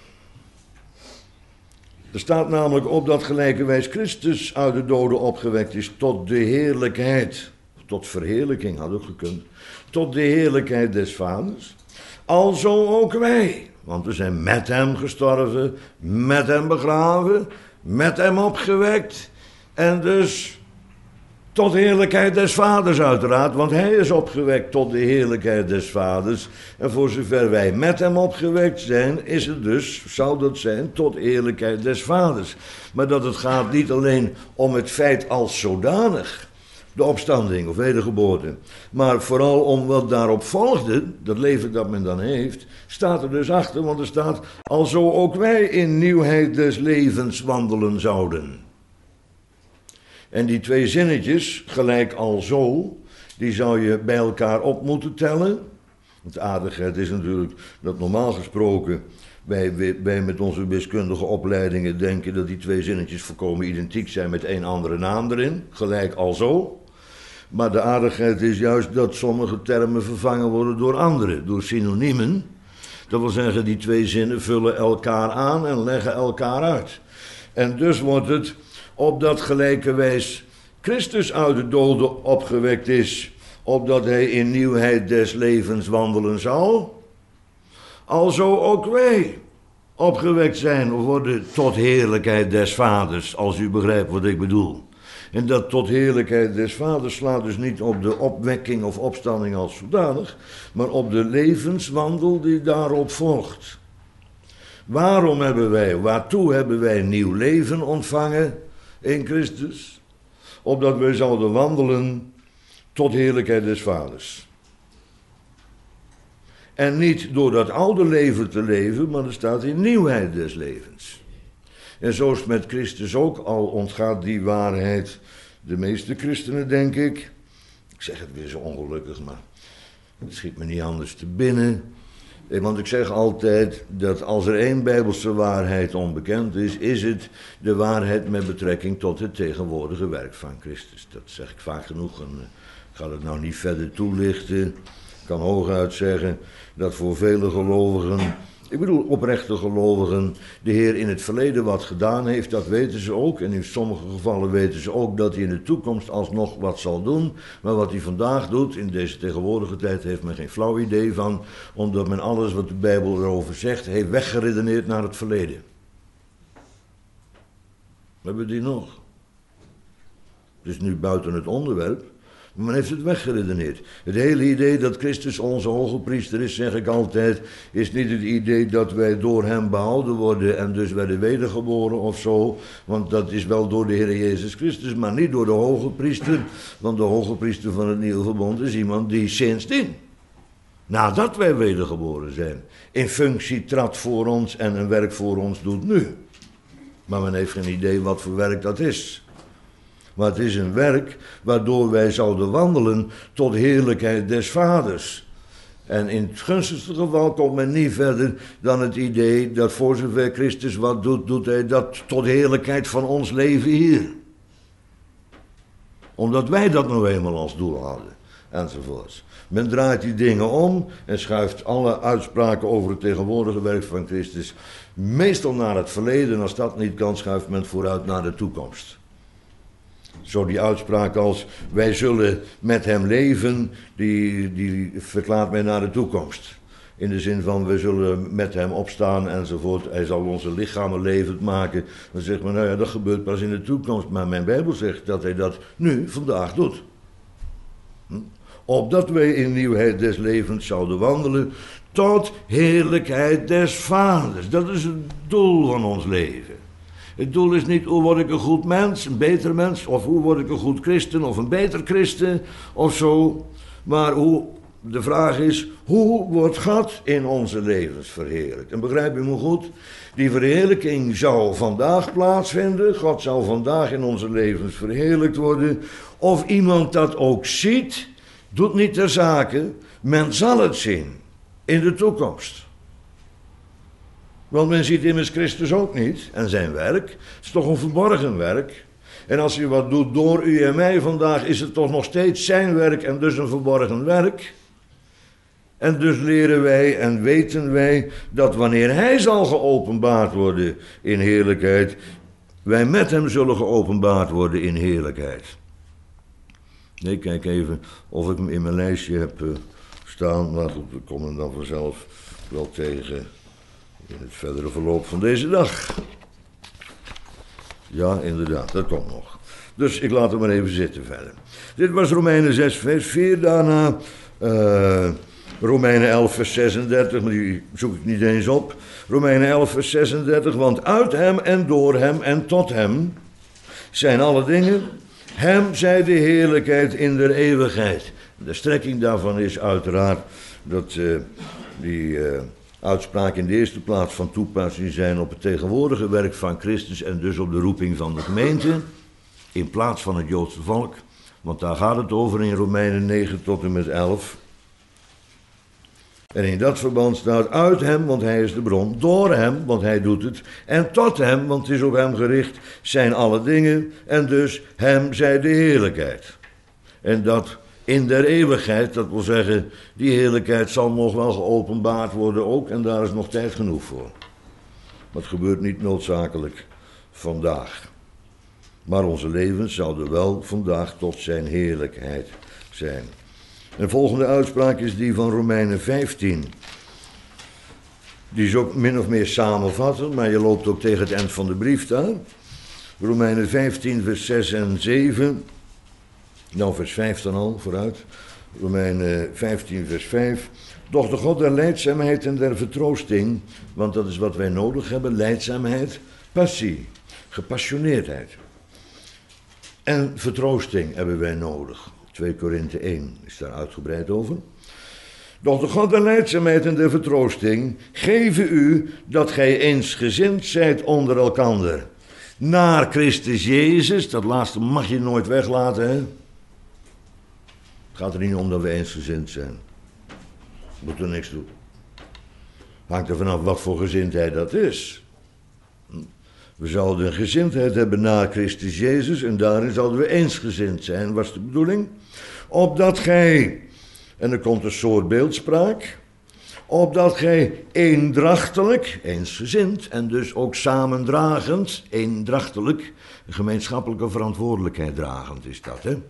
er staat namelijk op dat gelijkerwijs Christus uit de doden opgewekt is tot de heerlijkheid, tot verheerlijking had ook gekund, tot de heerlijkheid des Vaders. Alzo ook wij, want we zijn met hem gestorven, met hem begraven, met hem opgewekt en dus tot de heerlijkheid des Vaders uiteraard, want hij is opgewekt tot de heerlijkheid des Vaders. En voor zover wij met hem opgewekt zijn, is het dus, zou dat zijn, tot heerlijkheid des Vaders. Maar dat het gaat niet alleen om het feit als zodanig, de opstanding of wedergeboorte, maar vooral om wat daarop volgde, dat leven dat men dan heeft, staat er dus achter, want er staat, alzo ook wij in nieuwheid des levens wandelen zouden. En die twee zinnetjes, gelijk alzo, die zou je bij elkaar op moeten tellen. Het aardigheid is natuurlijk dat normaal gesproken Wij, wij, wij met onze wiskundige opleidingen denken dat die twee zinnetjes volkomen identiek zijn met één andere naam erin, gelijk alzo. Maar de aardigheid is juist dat sommige termen vervangen worden door andere, door synoniemen. Dat wil zeggen, die twee zinnen vullen elkaar aan en leggen elkaar uit. En dus wordt het, opdat gelijke wijs Christus uit de doden opgewekt is, opdat hij in nieuwheid des levens wandelen zou, alzo ook wij opgewekt zijn of worden tot heerlijkheid des Vaders, als u begrijpt wat ik bedoel. En dat tot heerlijkheid des Vaders slaat dus niet op de opwekking of opstanding als zodanig, maar op de levenswandel die daarop volgt. Waarom hebben wij, waartoe hebben wij nieuw leven ontvangen in Christus? Opdat wij zouden wandelen tot heerlijkheid des Vaders. En niet door dat oude leven te leven, maar er staat in nieuwheid des levens. En zo is het met Christus ook, al ontgaat die waarheid de meeste christenen, denk ik. Ik zeg het weer zo ongelukkig, maar het schiet me niet anders te binnen. Want ik zeg altijd dat als er één bijbelse waarheid onbekend is, is het de waarheid met betrekking tot het tegenwoordige werk van Christus. Dat zeg ik vaak genoeg en ik ga het nou niet verder toelichten. Ik kan hooguit zeggen dat voor vele gelovigen, ik bedoel oprechte gelovigen, de Heer in het verleden wat gedaan heeft, dat weten ze ook. En in sommige gevallen weten ze ook dat hij in de toekomst alsnog wat zal doen. Maar wat hij vandaag doet, in deze tegenwoordige tijd, heeft men geen flauw idee van, omdat men alles wat de Bijbel erover zegt, heeft weggeredeneerd naar het verleden. We hebben die nog. Het is nu buiten het onderwerp. Maar men heeft het weggeredeneerd. Het hele idee dat Christus onze hoge priester is, zeg ik altijd, is niet het idee dat wij door hem behouden worden en dus werden wedergeboren of zo. Want dat is wel door de Heer Jezus Christus, maar niet door de hoge priester. Want de hoge priester van het nieuwe verbond is iemand die sindsdien, nadat wij wedergeboren zijn, in functie trad voor ons en een werk voor ons doet nu. Maar men heeft geen idee wat voor werk dat is. Maar het is een werk waardoor wij zouden wandelen tot heerlijkheid des Vaders. En in het gunstigste geval komt men niet verder dan het idee dat voor zover Christus wat doet, doet hij dat tot heerlijkheid van ons leven hier. Omdat wij dat nou eenmaal als doel hadden, enzovoorts. Men draait die dingen om en schuift alle uitspraken over het tegenwoordige werk van Christus meestal naar het verleden. En als dat niet kan, schuift men vooruit naar de toekomst. Zo die uitspraak als, wij zullen met hem leven, die, die verklaart mij naar de toekomst. In de zin van, wij zullen met hem opstaan enzovoort. Hij zal onze lichamen levend maken. Dan zegt men, nou ja, dat gebeurt pas in de toekomst. Maar mijn Bijbel zegt dat hij dat nu, vandaag doet. Hm? Opdat wij in nieuwheid des levens zouden wandelen tot heerlijkheid des Vaders. Dat is het doel van ons leven. Het doel is niet hoe word ik een goed mens, een beter mens, of hoe word ik een goed christen of een beter christen of zo. Maar hoe, de vraag is, hoe wordt God in onze levens verheerlijkt? En begrijp je me goed? Die verheerlijking zou vandaag plaatsvinden. God zal vandaag in onze levens verheerlijkt worden. Of iemand dat ook ziet, doet niet ter zake. Men zal het zien in de toekomst. Want men ziet immers Christus ook niet en zijn werk. Het is toch een verborgen werk. En als hij wat doet door u en mij vandaag, is het toch nog steeds zijn werk en dus een verborgen werk. En dus leren wij en weten wij dat wanneer hij zal geopenbaard worden in heerlijkheid, wij met hem zullen geopenbaard worden in heerlijkheid. Nee, kijk even of ik hem in mijn lijstje heb uh, staan, maar goed, we komen hem dan vanzelf wel tegen in het verdere verloop van deze dag. Ja, inderdaad, dat komt nog. Dus ik laat hem maar even zitten verder. Dit was Romeinen zes, vers vier. Daarna uh, Romeinen elf, vers zesendertig, maar die zoek ik niet eens op. Romeinen elf, vers zesendertig. Want uit hem en door hem en tot hem zijn alle dingen. Hem zij de heerlijkheid in der eeuwigheid. De strekking daarvan is uiteraard dat uh, die uh, uitspraken in de eerste plaats van toepassing zijn op het tegenwoordige werk van Christus en dus op de roeping van de gemeente, in plaats van het Joodse volk. Want daar gaat het over in Romeinen negen tot en met elf. En in dat verband staat uit hem, want hij is de bron, door hem, want hij doet het, en tot hem, want het is op hem gericht, zijn alle dingen, en dus hem zij de heerlijkheid. En dat in der eeuwigheid, dat wil zeggen, die heerlijkheid zal nog wel geopenbaard worden ook, en daar is nog tijd genoeg voor. Maar het gebeurt niet noodzakelijk vandaag. Maar onze levens zouden wel vandaag tot zijn heerlijkheid zijn. En de volgende uitspraak is die van Romeinen vijftien. Die is ook min of meer samenvatten, maar je loopt ook tegen het eind van de brief aan. Romeinen vijftien, vers zes en zeven. Nou, vers vijf dan al, vooruit. Romeinen vijftien, vers vijf. Doch de God der lijdzaamheid en der vertroosting, want dat is wat wij nodig hebben, lijdzaamheid, passie, gepassioneerdheid. En vertroosting hebben wij nodig. twee Korinthe één is daar uitgebreid over. Doch de God der lijdzaamheid en der vertroosting geven u dat gij eensgezind zijt onder elkander. Naar Christus Jezus, dat laatste mag je nooit weglaten, hè. Het gaat er niet om dat we eensgezind zijn. We moeten niks doen. Hangt er vanaf wat voor gezindheid dat is. We zouden een gezindheid hebben naar Christus Jezus en daarin zouden we eensgezind zijn, was de bedoeling. Opdat gij, en er komt een soort beeldspraak, opdat gij eendrachtelijk, eensgezind en dus ook samendragend, eendrachtelijk, een gemeenschappelijke verantwoordelijkheid dragend is dat, hè.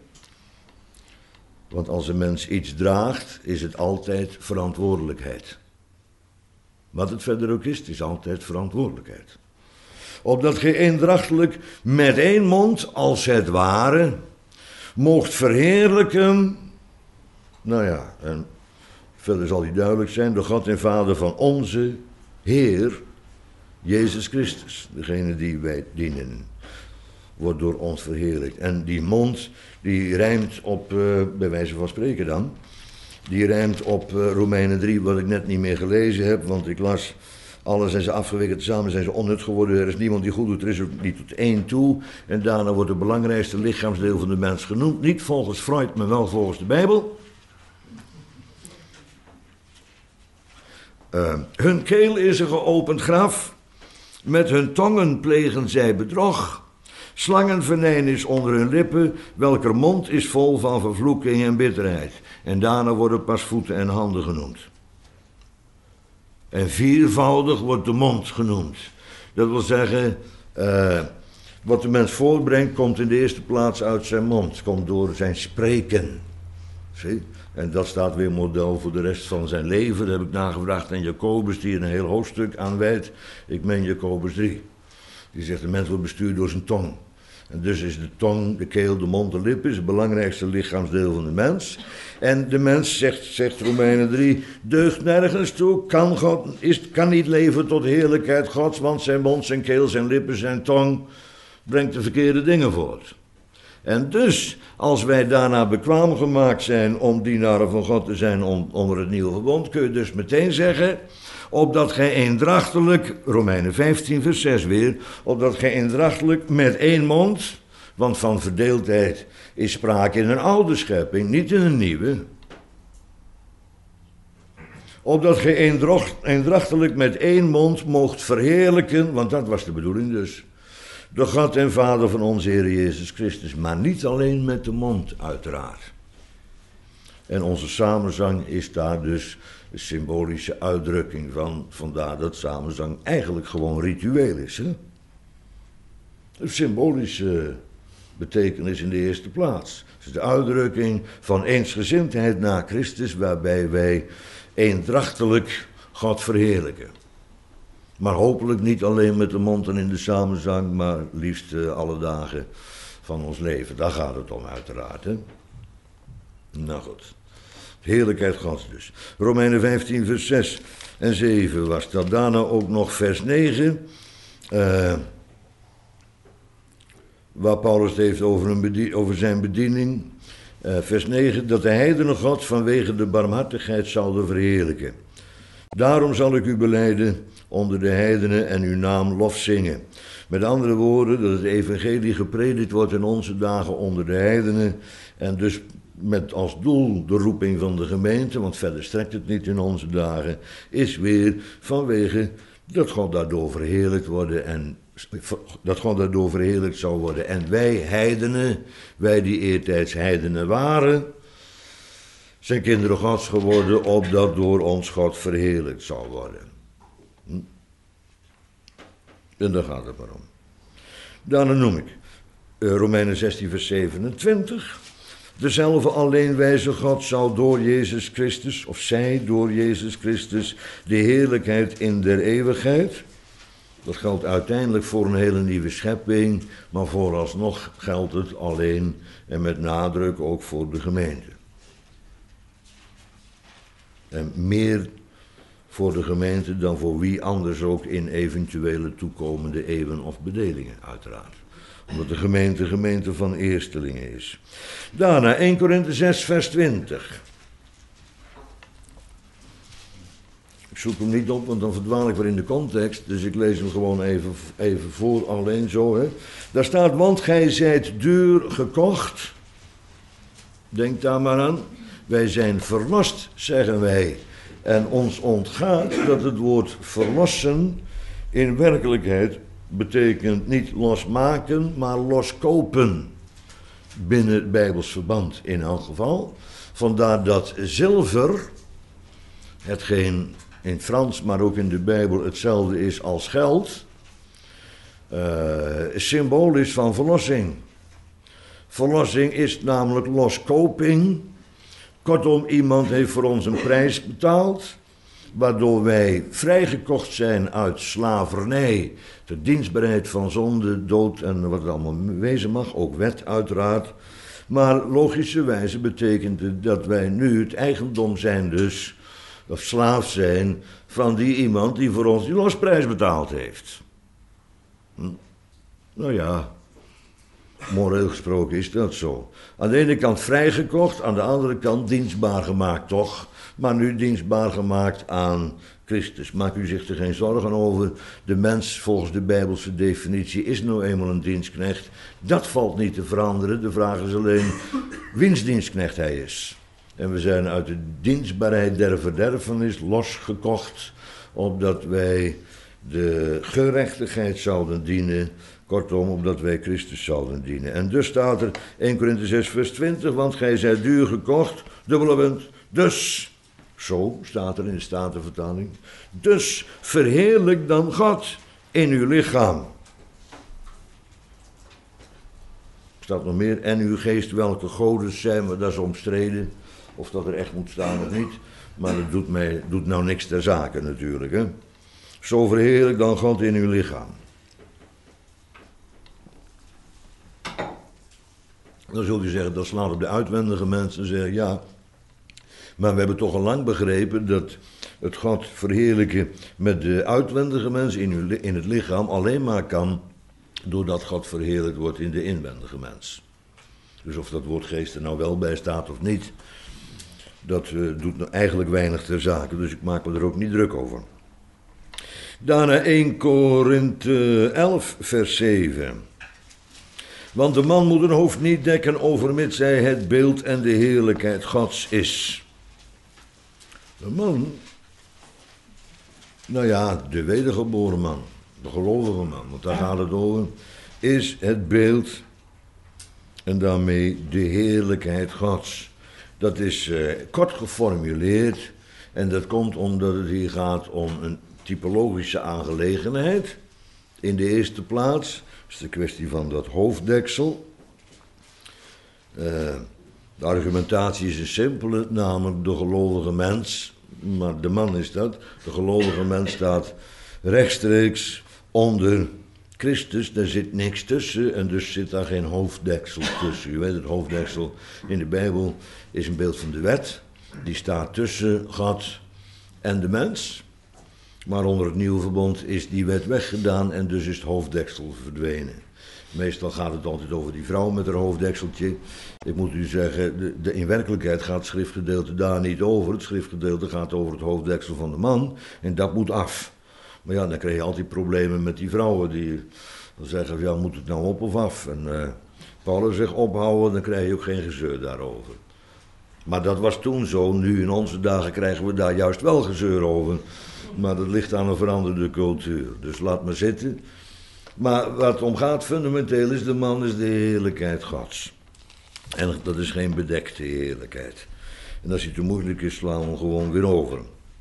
Want als een mens iets draagt, is het altijd verantwoordelijkheid. Wat het verder ook is, het is altijd verantwoordelijkheid. Opdat gij eendrachtelijk met één mond, als het ware, moogt verheerlijken. Nou ja, en verder zal die duidelijk zijn, de God en Vader van onze Heer, Jezus Christus, degene die wij dienen, wordt door ons verheerlijkt. En die mond, die rijmt op, uh, bij wijze van spreken dan, die rijmt op uh, Romeinen drie, wat ik net niet meer gelezen heb, want ik las, alles zijn ze afgewikkeld, samen zijn ze onnut geworden, er is niemand die goed doet, er is ook niet tot één toe. En daarna wordt het belangrijkste lichaamsdeel van de mens genoemd, niet volgens Freud, maar wel volgens de Bijbel. Uh, hun keel is een geopend graf, met hun tongen plegen zij bedrog. Slangenvenijn is onder hun lippen, welker mond is vol van vervloeking en bitterheid. En daarna worden pas voeten en handen genoemd. En viervoudig wordt de mond genoemd. Dat wil zeggen, uh, wat de mens voortbrengt, komt in de eerste plaats uit zijn mond. Komt door zijn spreken. Zie? En dat staat weer model voor de rest van zijn leven. Dat heb ik nagevraagd aan Jacobus, die er een heel hoofdstuk aan wijdt. Ik meen Jacobus drie. Die zegt, de mens wordt bestuurd door zijn tong. En dus is de tong, de keel, de mond, de lippen, is het belangrijkste lichaamsdeel van de mens. En de mens, zegt, zegt Romeinen drie, deugt nergens toe, kan, God, is, kan niet leven tot heerlijkheid Gods, want zijn mond, zijn keel, zijn lippen, zijn tong brengt de verkeerde dingen voort. En dus, als wij daarna bekwaam gemaakt zijn om dienaren van God te zijn onder het nieuwe verbond, kun je dus meteen zeggen, opdat gij eendrachtelijk, Romeinen vijftien vers zes weer, opdat gij eendrachtelijk met één mond, want van verdeeldheid is sprake in een oude schepping, niet in een nieuwe. Opdat gij eendrachtelijk met één mond moogt verheerlijken, want dat was de bedoeling dus, de God en Vader van onze Heer Jezus Christus, maar niet alleen met de mond uiteraard. En onze samenzang is daar dus de symbolische uitdrukking van, vandaar dat samenzang eigenlijk gewoon ritueel is. Hè? Een symbolische betekenis in de eerste plaats. Het is de uitdrukking van eensgezindheid naar Christus, waarbij wij eendrachtelijk God verheerlijken. Maar hopelijk niet alleen met de mond en in de samenzang, maar liefst uh, alle dagen van ons leven. Daar gaat het om uiteraard. Hè? Nou goed. Heerlijkheid Gods dus. Romeinen vijftien vers zes en zeven was dat. Daarna ook nog vers negen. Uh, waar Paulus het heeft over, een bedien, over zijn bediening. Uh, vers negen. Dat de heidenen God vanwege de barmhartigheid zouden verheerlijken. Daarom zal ik u belijden onder de heidenen en uw naam lof zingen. Met andere woorden, dat het evangelie gepredikt wordt in onze dagen onder de heidenen. En dus met als doel de roeping van de gemeente, want verder strekt het niet in onze dagen, is weer vanwege dat God daardoor verheerlijkt worden en dat God daardoor verheerlijkt zou worden. En wij heidenen, wij die eertijds heidenen waren, zijn kinderen Gods geworden, opdat door ons God verheerlijkt zou worden. Hm? En daar gaat het maar om. Daarna noem ik uh, Romeinen zestien vers zevenentwintig. Dezelfde alleen wijze God zal door Jezus Christus, of zij door Jezus Christus, de heerlijkheid in der eeuwigheid. Dat geldt uiteindelijk voor een hele nieuwe schepping, maar vooralsnog geldt het alleen en met nadruk ook voor de gemeente. En meer voor de gemeente dan voor wie anders ook in eventuele toekomende eeuwen of bedelingen, uiteraard. Omdat de gemeente gemeente van eerstelingen is. Daarna eerste Korinthe zes vers twintig. Ik zoek hem niet op, want dan verdwaal ik weer in de context. Dus ik lees hem gewoon even, even voor, alleen zo. Hè. Daar staat, want gij zijt duur gekocht. Denk daar maar aan. Wij zijn verlost, zeggen wij. En ons ontgaat dat het woord verlossen in werkelijkheid betekent niet losmaken, maar loskopen. Binnen het Bijbels verband in elk geval. Vandaar dat zilver, hetgeen in het Frans, maar ook in de Bijbel hetzelfde is als geld, uh, symbool is van verlossing. Verlossing is namelijk loskoping. Kortom, iemand heeft voor ons een prijs betaald, waardoor wij vrijgekocht zijn uit slavernij, de dienstbaarheid van zonde, dood en wat het allemaal wezen mag, ook wet uiteraard. Maar logischerwijze betekent het dat wij nu het eigendom zijn dus, of slaaf zijn, van die iemand die voor ons die losprijs betaald heeft. Hm. Nou ja, moreel gesproken is dat zo. Aan de ene kant vrijgekocht, aan de andere kant dienstbaar gemaakt toch, maar nu dienstbaar gemaakt aan Christus. Maak u zich er geen zorgen over. De mens volgens de Bijbelse definitie is nou eenmaal een dienstknecht. Dat valt niet te veranderen. De vraag is alleen wiens dienstknecht hij is. En we zijn uit de dienstbaarheid der verderfenis losgekocht, opdat wij de gerechtigheid zouden dienen. Kortom, opdat wij Christus zouden dienen. En dus staat er eerste Korinthe zes vers twintig, want gij zijt duur gekocht, dubbele punt, dus, zo staat er in de Statenvertaling, dus verheerlijk dan God in uw lichaam. Staat nog meer, en uw geest welke goden zijn, maar dat is omstreden, of dat er echt moet staan of niet, maar dat doet, mij, doet nou niks ter zake natuurlijk. Hè? Zo verheerlijk dan God in uw lichaam. Dan zult u zeggen, dat slaat op de uitwendige mensen en zeggen, ja, maar we hebben toch al lang begrepen dat het God verheerlijken met de uitwendige mens in, uw, in het lichaam alleen maar kan doordat God verheerlijkt wordt in de inwendige mens. Dus of dat woord geest er nou wel bij staat of niet, dat uh, doet nou eigenlijk weinig ter zake, dus ik maak me er ook niet druk over. Daarna eerste Korinthe elf vers zeven. Want de man moet een hoofd niet dekken overmits hij het beeld en de heerlijkheid Gods is. De man, nou ja, de wedergeboren man, de gelovige man, want daar gaat het over, is het beeld en daarmee de heerlijkheid Gods. Dat is uh, kort geformuleerd en dat komt omdat het hier gaat om een typologische aangelegenheid. In de eerste plaats is de kwestie van dat hoofddeksel. Uh, de argumentatie is een simpele, namelijk de gelovige mens, maar de man is dat. De gelovige mens staat rechtstreeks onder Christus, daar zit niks tussen en dus zit daar geen hoofddeksel tussen. U weet, het hoofddeksel in de Bijbel is een beeld van de wet, die staat tussen God en de mens. Maar onder het nieuwe verbond is die wet weggedaan en dus is het hoofddeksel verdwenen. Meestal gaat het altijd over die vrouw met haar hoofddekseltje. Ik moet u zeggen, de, de, in werkelijkheid gaat het schriftgedeelte daar niet over. Het schriftgedeelte gaat over het hoofddeksel van de man en dat moet af. Maar ja, dan krijg je altijd problemen met die vrouwen die dan zeggen, ja, moet het nou op of af? En uh, Paulus zegt ophouden, dan krijg je ook geen gezeur daarover. Maar dat was toen zo. Nu in onze dagen krijgen we daar juist wel gezeur over. Maar dat ligt aan een veranderde cultuur. Dus laat maar zitten. Maar wat het om gaat fundamenteel is, de man is de heerlijkheid Gods. En dat is geen bedekte heerlijkheid. En als hij te moeilijk is, slaan we hem gewoon weer over.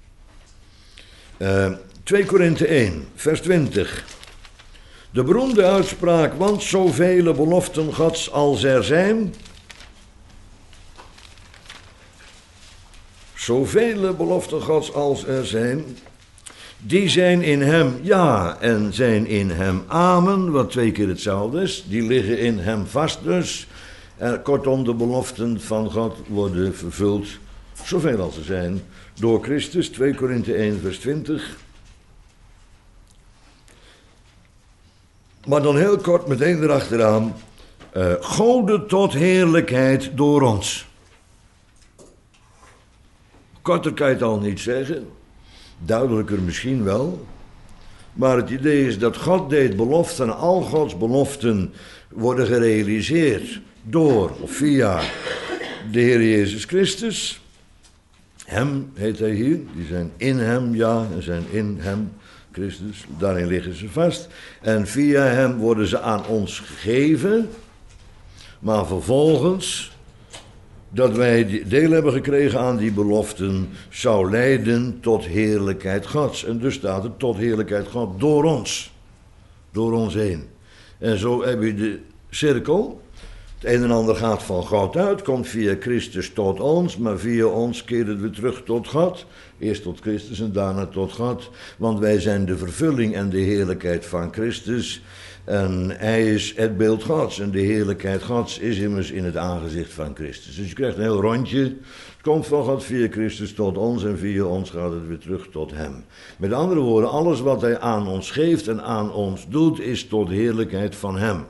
Uh, twee Korinthe één, vers twintig. De beroemde uitspraak, want zoveel beloften Gods als er zijn. Zoveel beloften Gods als er zijn. Die zijn in hem ja en zijn in hem amen, wat twee keer hetzelfde is. Die liggen in hem vast dus. En kortom, de beloften van God worden vervuld, zoveel als er zijn, door Christus. twee Korinthe één, vers twintig. Maar dan heel kort meteen erachteraan. Uh, Gode tot heerlijkheid door ons. Korter kan je het al niet zeggen. Duidelijker misschien wel. Maar het idee is dat God deed beloften. Al Gods beloften worden gerealiseerd door of via de Heer Jezus Christus. Hem heet hij hier. Die zijn in hem, ja, en zijn in hem, Christus. Daarin liggen ze vast. En via hem worden ze aan ons gegeven. Maar vervolgens, dat wij deel hebben gekregen aan die beloften, zou leiden tot heerlijkheid Gods. En dus staat het tot heerlijkheid God door ons. Door ons heen. En zo heb je de cirkel. Het een en ander gaat van God uit, komt via Christus tot ons, maar via ons keert het weer terug tot God. Eerst tot Christus en daarna tot God. Want wij zijn de vervulling en de heerlijkheid van Christus. En hij is het beeld Gods. En de heerlijkheid Gods is immers in het aangezicht van Christus. Dus je krijgt een heel rondje. Het komt van God via Christus tot ons en via ons gaat het weer terug tot hem. Met andere woorden, alles wat hij aan ons geeft en aan ons doet, is tot heerlijkheid van hem.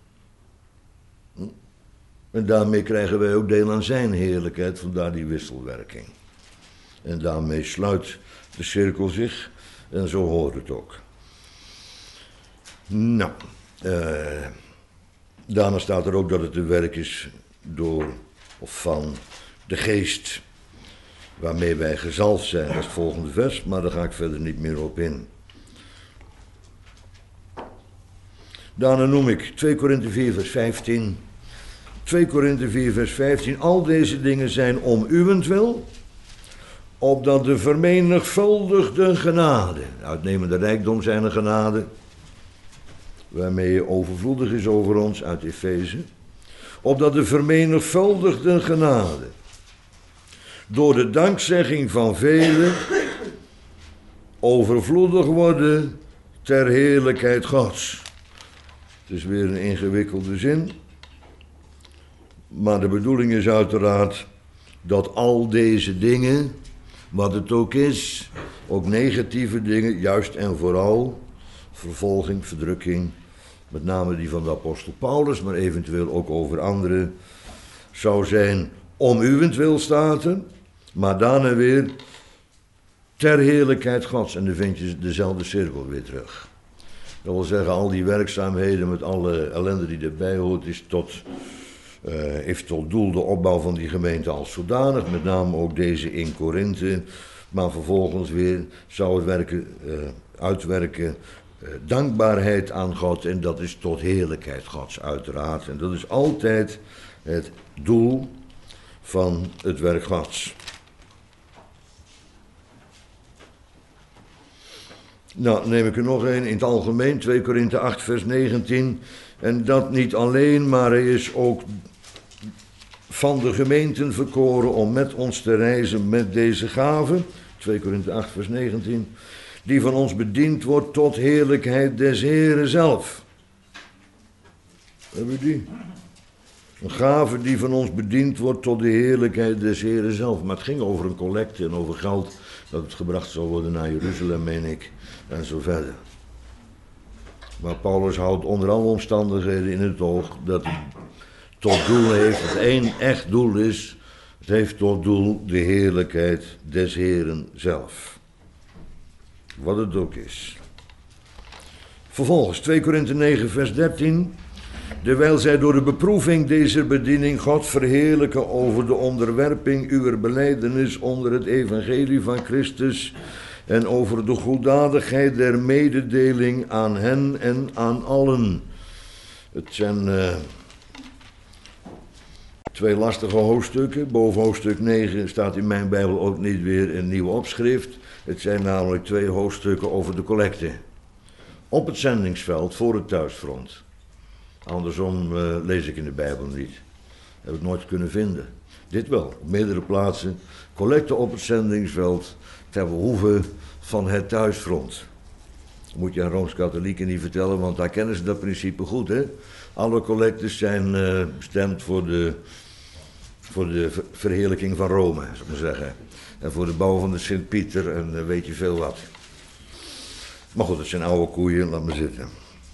En daarmee krijgen wij ook deel aan zijn heerlijkheid, vandaar die wisselwerking. En daarmee sluit de cirkel zich en zo hoort het ook. Nou, uh, daarna staat er ook dat het een werk is door of van de geest waarmee wij gezalfd zijn. Dat is het volgende vers, maar daar ga ik verder niet meer op in. Daarna noem ik twee Korinthe vier vers vijftien. twee Korinthe vier vers vijftien. Al deze dingen zijn om uwentwil, opdat de vermenigvuldigde genade, uitnemende rijkdom zijn er genade, waarmee overvloedig is over ons uit Efeze, opdat de vermenigvuldigde genade door de dankzegging van velen overvloedig worden ter heerlijkheid Gods. Het is weer een ingewikkelde zin, maar de bedoeling is uiteraard dat al deze dingen, wat het ook is, ook negatieve dingen, juist en vooral vervolging, verdrukking, met name die van de apostel Paulus, maar eventueel ook over anderen, zou zijn om uwentwil staat er, maar daarna weer ter heerlijkheid Gods. En dan vind je dezelfde cirkel weer terug. Dat wil zeggen, al die werkzaamheden met alle ellende die erbij hoort, is tot, uh, heeft tot doel de opbouw van die gemeente als zodanig, met name ook deze in Korinthe, maar vervolgens weer zou het werken, uh, uitwerken uh, dankbaarheid aan God, en dat is tot heerlijkheid Gods uiteraard. En dat is altijd het doel van het werk Gods. Nou, neem ik er nog een in het algemeen, twee Korinthe acht vers negentien. En dat niet alleen, maar hij is ook van de gemeenten verkoren om met ons te reizen met deze gave. twee Korinthe acht vers negentien. Die van ons bediend wordt tot heerlijkheid des Heren zelf. Hebben we die? Een gave die van ons bediend wordt tot de heerlijkheid des Heren zelf. Maar het ging over een collecte en over geld dat het gebracht zal worden naar Jeruzalem, meen ik. En zo verder. Maar Paulus houdt onder alle omstandigheden in het oog dat het tot doel heeft, het één echt doel is, het heeft tot doel de heerlijkheid des Heren zelf. Wat het ook is. Vervolgens twee Korinthe negen vers dertien. Dewijl zij door de beproeving deze bediening God verheerlijken over de onderwerping uw belijdenis onder het evangelie van Christus en over de goeddadigheid der mededeling aan hen en aan allen. Het zijn uh, twee lastige hoofdstukken. Boven hoofdstuk negen staat in mijn Bijbel ook niet weer een nieuw opschrift. Het zijn namelijk twee hoofdstukken over de collecte. Op het zendingsveld voor het thuisfront. Andersom uh, lees ik in de Bijbel niet. Heb ik nooit kunnen vinden. Dit wel, op meerdere plaatsen. Collecte op het zendingsveld ter behoeve van het thuisfront. Dat moet je aan Rooms-Katholieken niet vertellen, want daar kennen ze dat principe goed, hè? Alle collectes zijn uh, bestemd voor de, voor de ver- verheerlijking van Rome, zou ik maar zeggen. En voor de bouw van de Sint-Pieter en uh, weet je veel wat. Maar goed, het zijn oude koeien, laat maar zitten.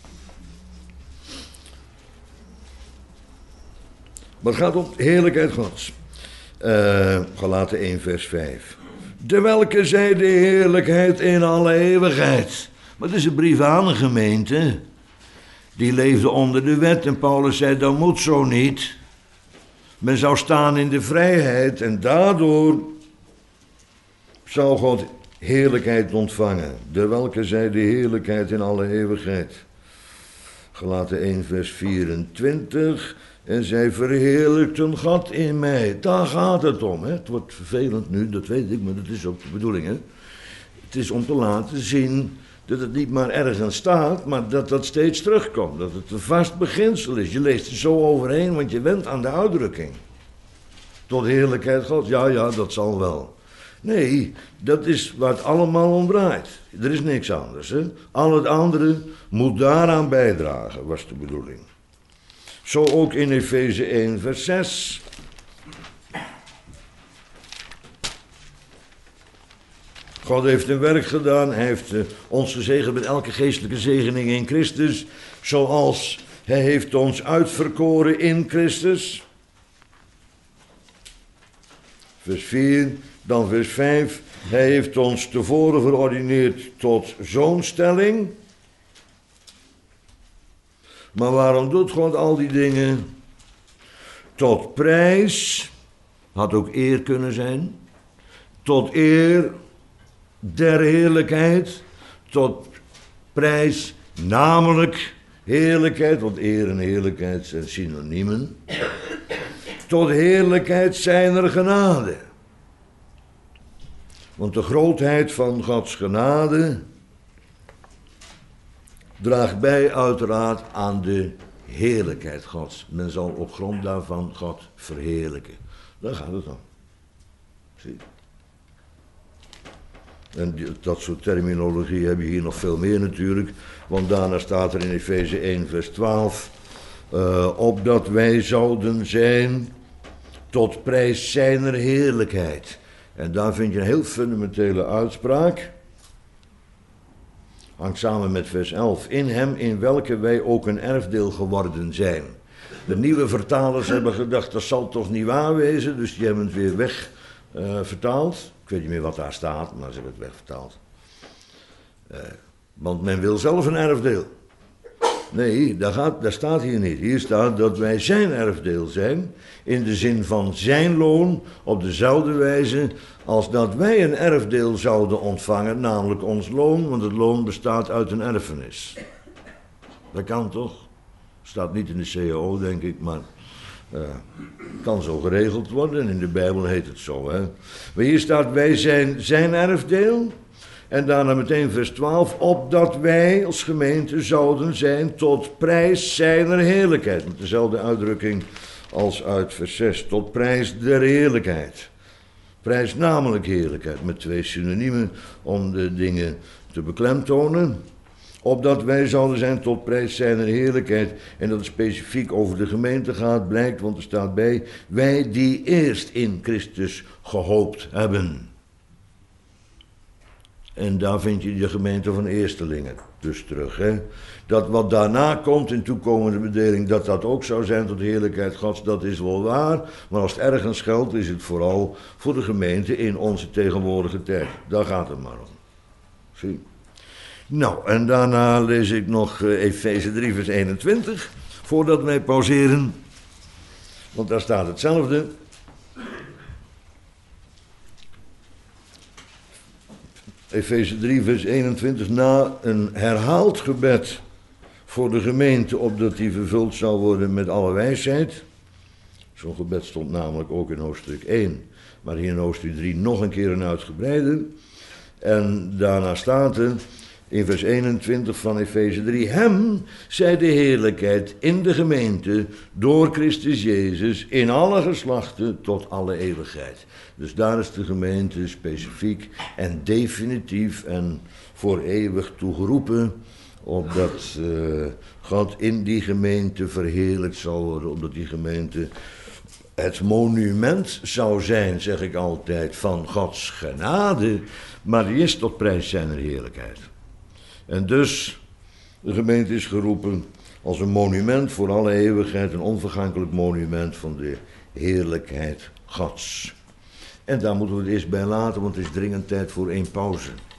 Maar het gaat om heerlijkheid Gods. Uh, Galaten één vers vijf. De welke zij de heerlijkheid in alle eeuwigheid. Maar het is een brief aan een gemeente. Die leefde onder de wet en Paulus zei dat moet zo niet. Men zou staan in de vrijheid en daardoor zou God heerlijkheid ontvangen. De welke zij de heerlijkheid in alle eeuwigheid. Galaten één vers vierentwintig. En zij verheerlijkten God in mij. Daar gaat het om. Hè? Het wordt vervelend nu, dat weet ik, maar dat is ook de bedoeling. Hè? Het is om te laten zien dat het niet maar ergens staat, maar dat dat steeds terugkomt. Dat het een vast beginsel is. Je leest er zo overheen, want je went aan de uitdrukking. Tot heerlijkheid God. Ja, ja, dat zal wel. Nee, dat is waar het allemaal om draait. Er is niks anders. Hè? Al het andere moet daaraan bijdragen, was de bedoeling. Zo ook in Efeze één vers zes. God heeft een werk gedaan. Hij heeft uh, ons gezegend met elke geestelijke zegening in Christus. Zoals hij heeft ons uitverkoren in Christus. Vers vier, dan vers vijf. Hij heeft ons tevoren verordineerd tot zoonstelling. Maar waarom doet God al die dingen? Tot prijs, had ook eer kunnen zijn. Tot eer der heerlijkheid. Tot prijs, namelijk heerlijkheid, want eer en heerlijkheid zijn synoniemen. Tot heerlijkheid zijner genade. Want de grootheid van Gods genade draagt bij uiteraard aan de heerlijkheid Gods. Men zal op grond daarvan God verheerlijken. Daar gaat het om. Zie. En die, dat soort terminologie heb je hier nog veel meer natuurlijk. Want daarna staat er in Efeze één vers twaalf. Uh, opdat wij zouden zijn tot prijs zijner heerlijkheid. En daar vind je een heel fundamentele uitspraak. Hangt samen met vers elf. In hem in welke wij ook een erfdeel geworden zijn. De nieuwe vertalers hebben gedacht dat zal toch niet waar wezen. Dus die hebben het weer weg uh, vertaald. Ik weet niet meer wat daar staat, maar ze hebben het wegvertaald. Uh, want men wil zelf een erfdeel. Nee, dat, gaat, dat staat hier niet. Hier staat dat wij zijn erfdeel zijn. In de zin van zijn loon. Op dezelfde wijze als dat wij een erfdeel zouden ontvangen. Namelijk ons loon. Want het loon bestaat uit een erfenis. Dat kan toch? Staat niet in de C A O denk ik. Maar uh, kan zo geregeld worden. En in de Bijbel heet het zo. Hè? Maar hier staat wij zijn zijn erfdeel. En daarna meteen vers twaalf, opdat wij als gemeente zouden zijn tot prijs zijner heerlijkheid. Met dezelfde uitdrukking als uit vers zes, tot prijs der heerlijkheid. Prijs namelijk heerlijkheid, met twee synoniemen om de dingen te beklemtonen. Opdat wij zouden zijn tot prijs zijner heerlijkheid. En dat het specifiek over de gemeente gaat, blijkt, want er staat bij, wij die eerst in Christus gehoopt hebben. En daar vind je de gemeente van eerstelingen dus terug. Hè? Dat wat daarna komt in toekomende bedeling, dat dat ook zou zijn tot de heerlijkheid Gods, dat is wel waar. Maar als het ergens geldt, is het vooral voor de gemeente in onze tegenwoordige tijd. Daar gaat het maar om. Zie. Nou, en daarna lees ik nog uh, Efeze drie vers eenentwintig. voordat wij pauzeren, want daar staat hetzelfde. Efeze drie, vers eenentwintig, na een herhaald gebed voor de gemeente, opdat die vervuld zou worden met alle wijsheid. Zo'n gebed stond namelijk ook in hoofdstuk één, maar hier in hoofdstuk drie nog een keer een uitgebreide. En daarna staat er in vers eenentwintig van Efeze drie, hem zij de heerlijkheid in de gemeente door Christus Jezus in alle geslachten tot alle eeuwigheid. Dus daar is de gemeente specifiek en definitief en voor eeuwig toegeroepen, opdat uh, God in die gemeente verheerlijkt zal worden, omdat die gemeente het monument zou zijn, zeg ik altijd, van Gods genade, maar die is tot prijs zijner heerlijkheid. En dus, de gemeente is geroepen als een monument voor alle eeuwigheid, een onvergankelijk monument van de heerlijkheid Gods. En daar moeten we het eerst bij laten, want het is dringend tijd voor één pauze.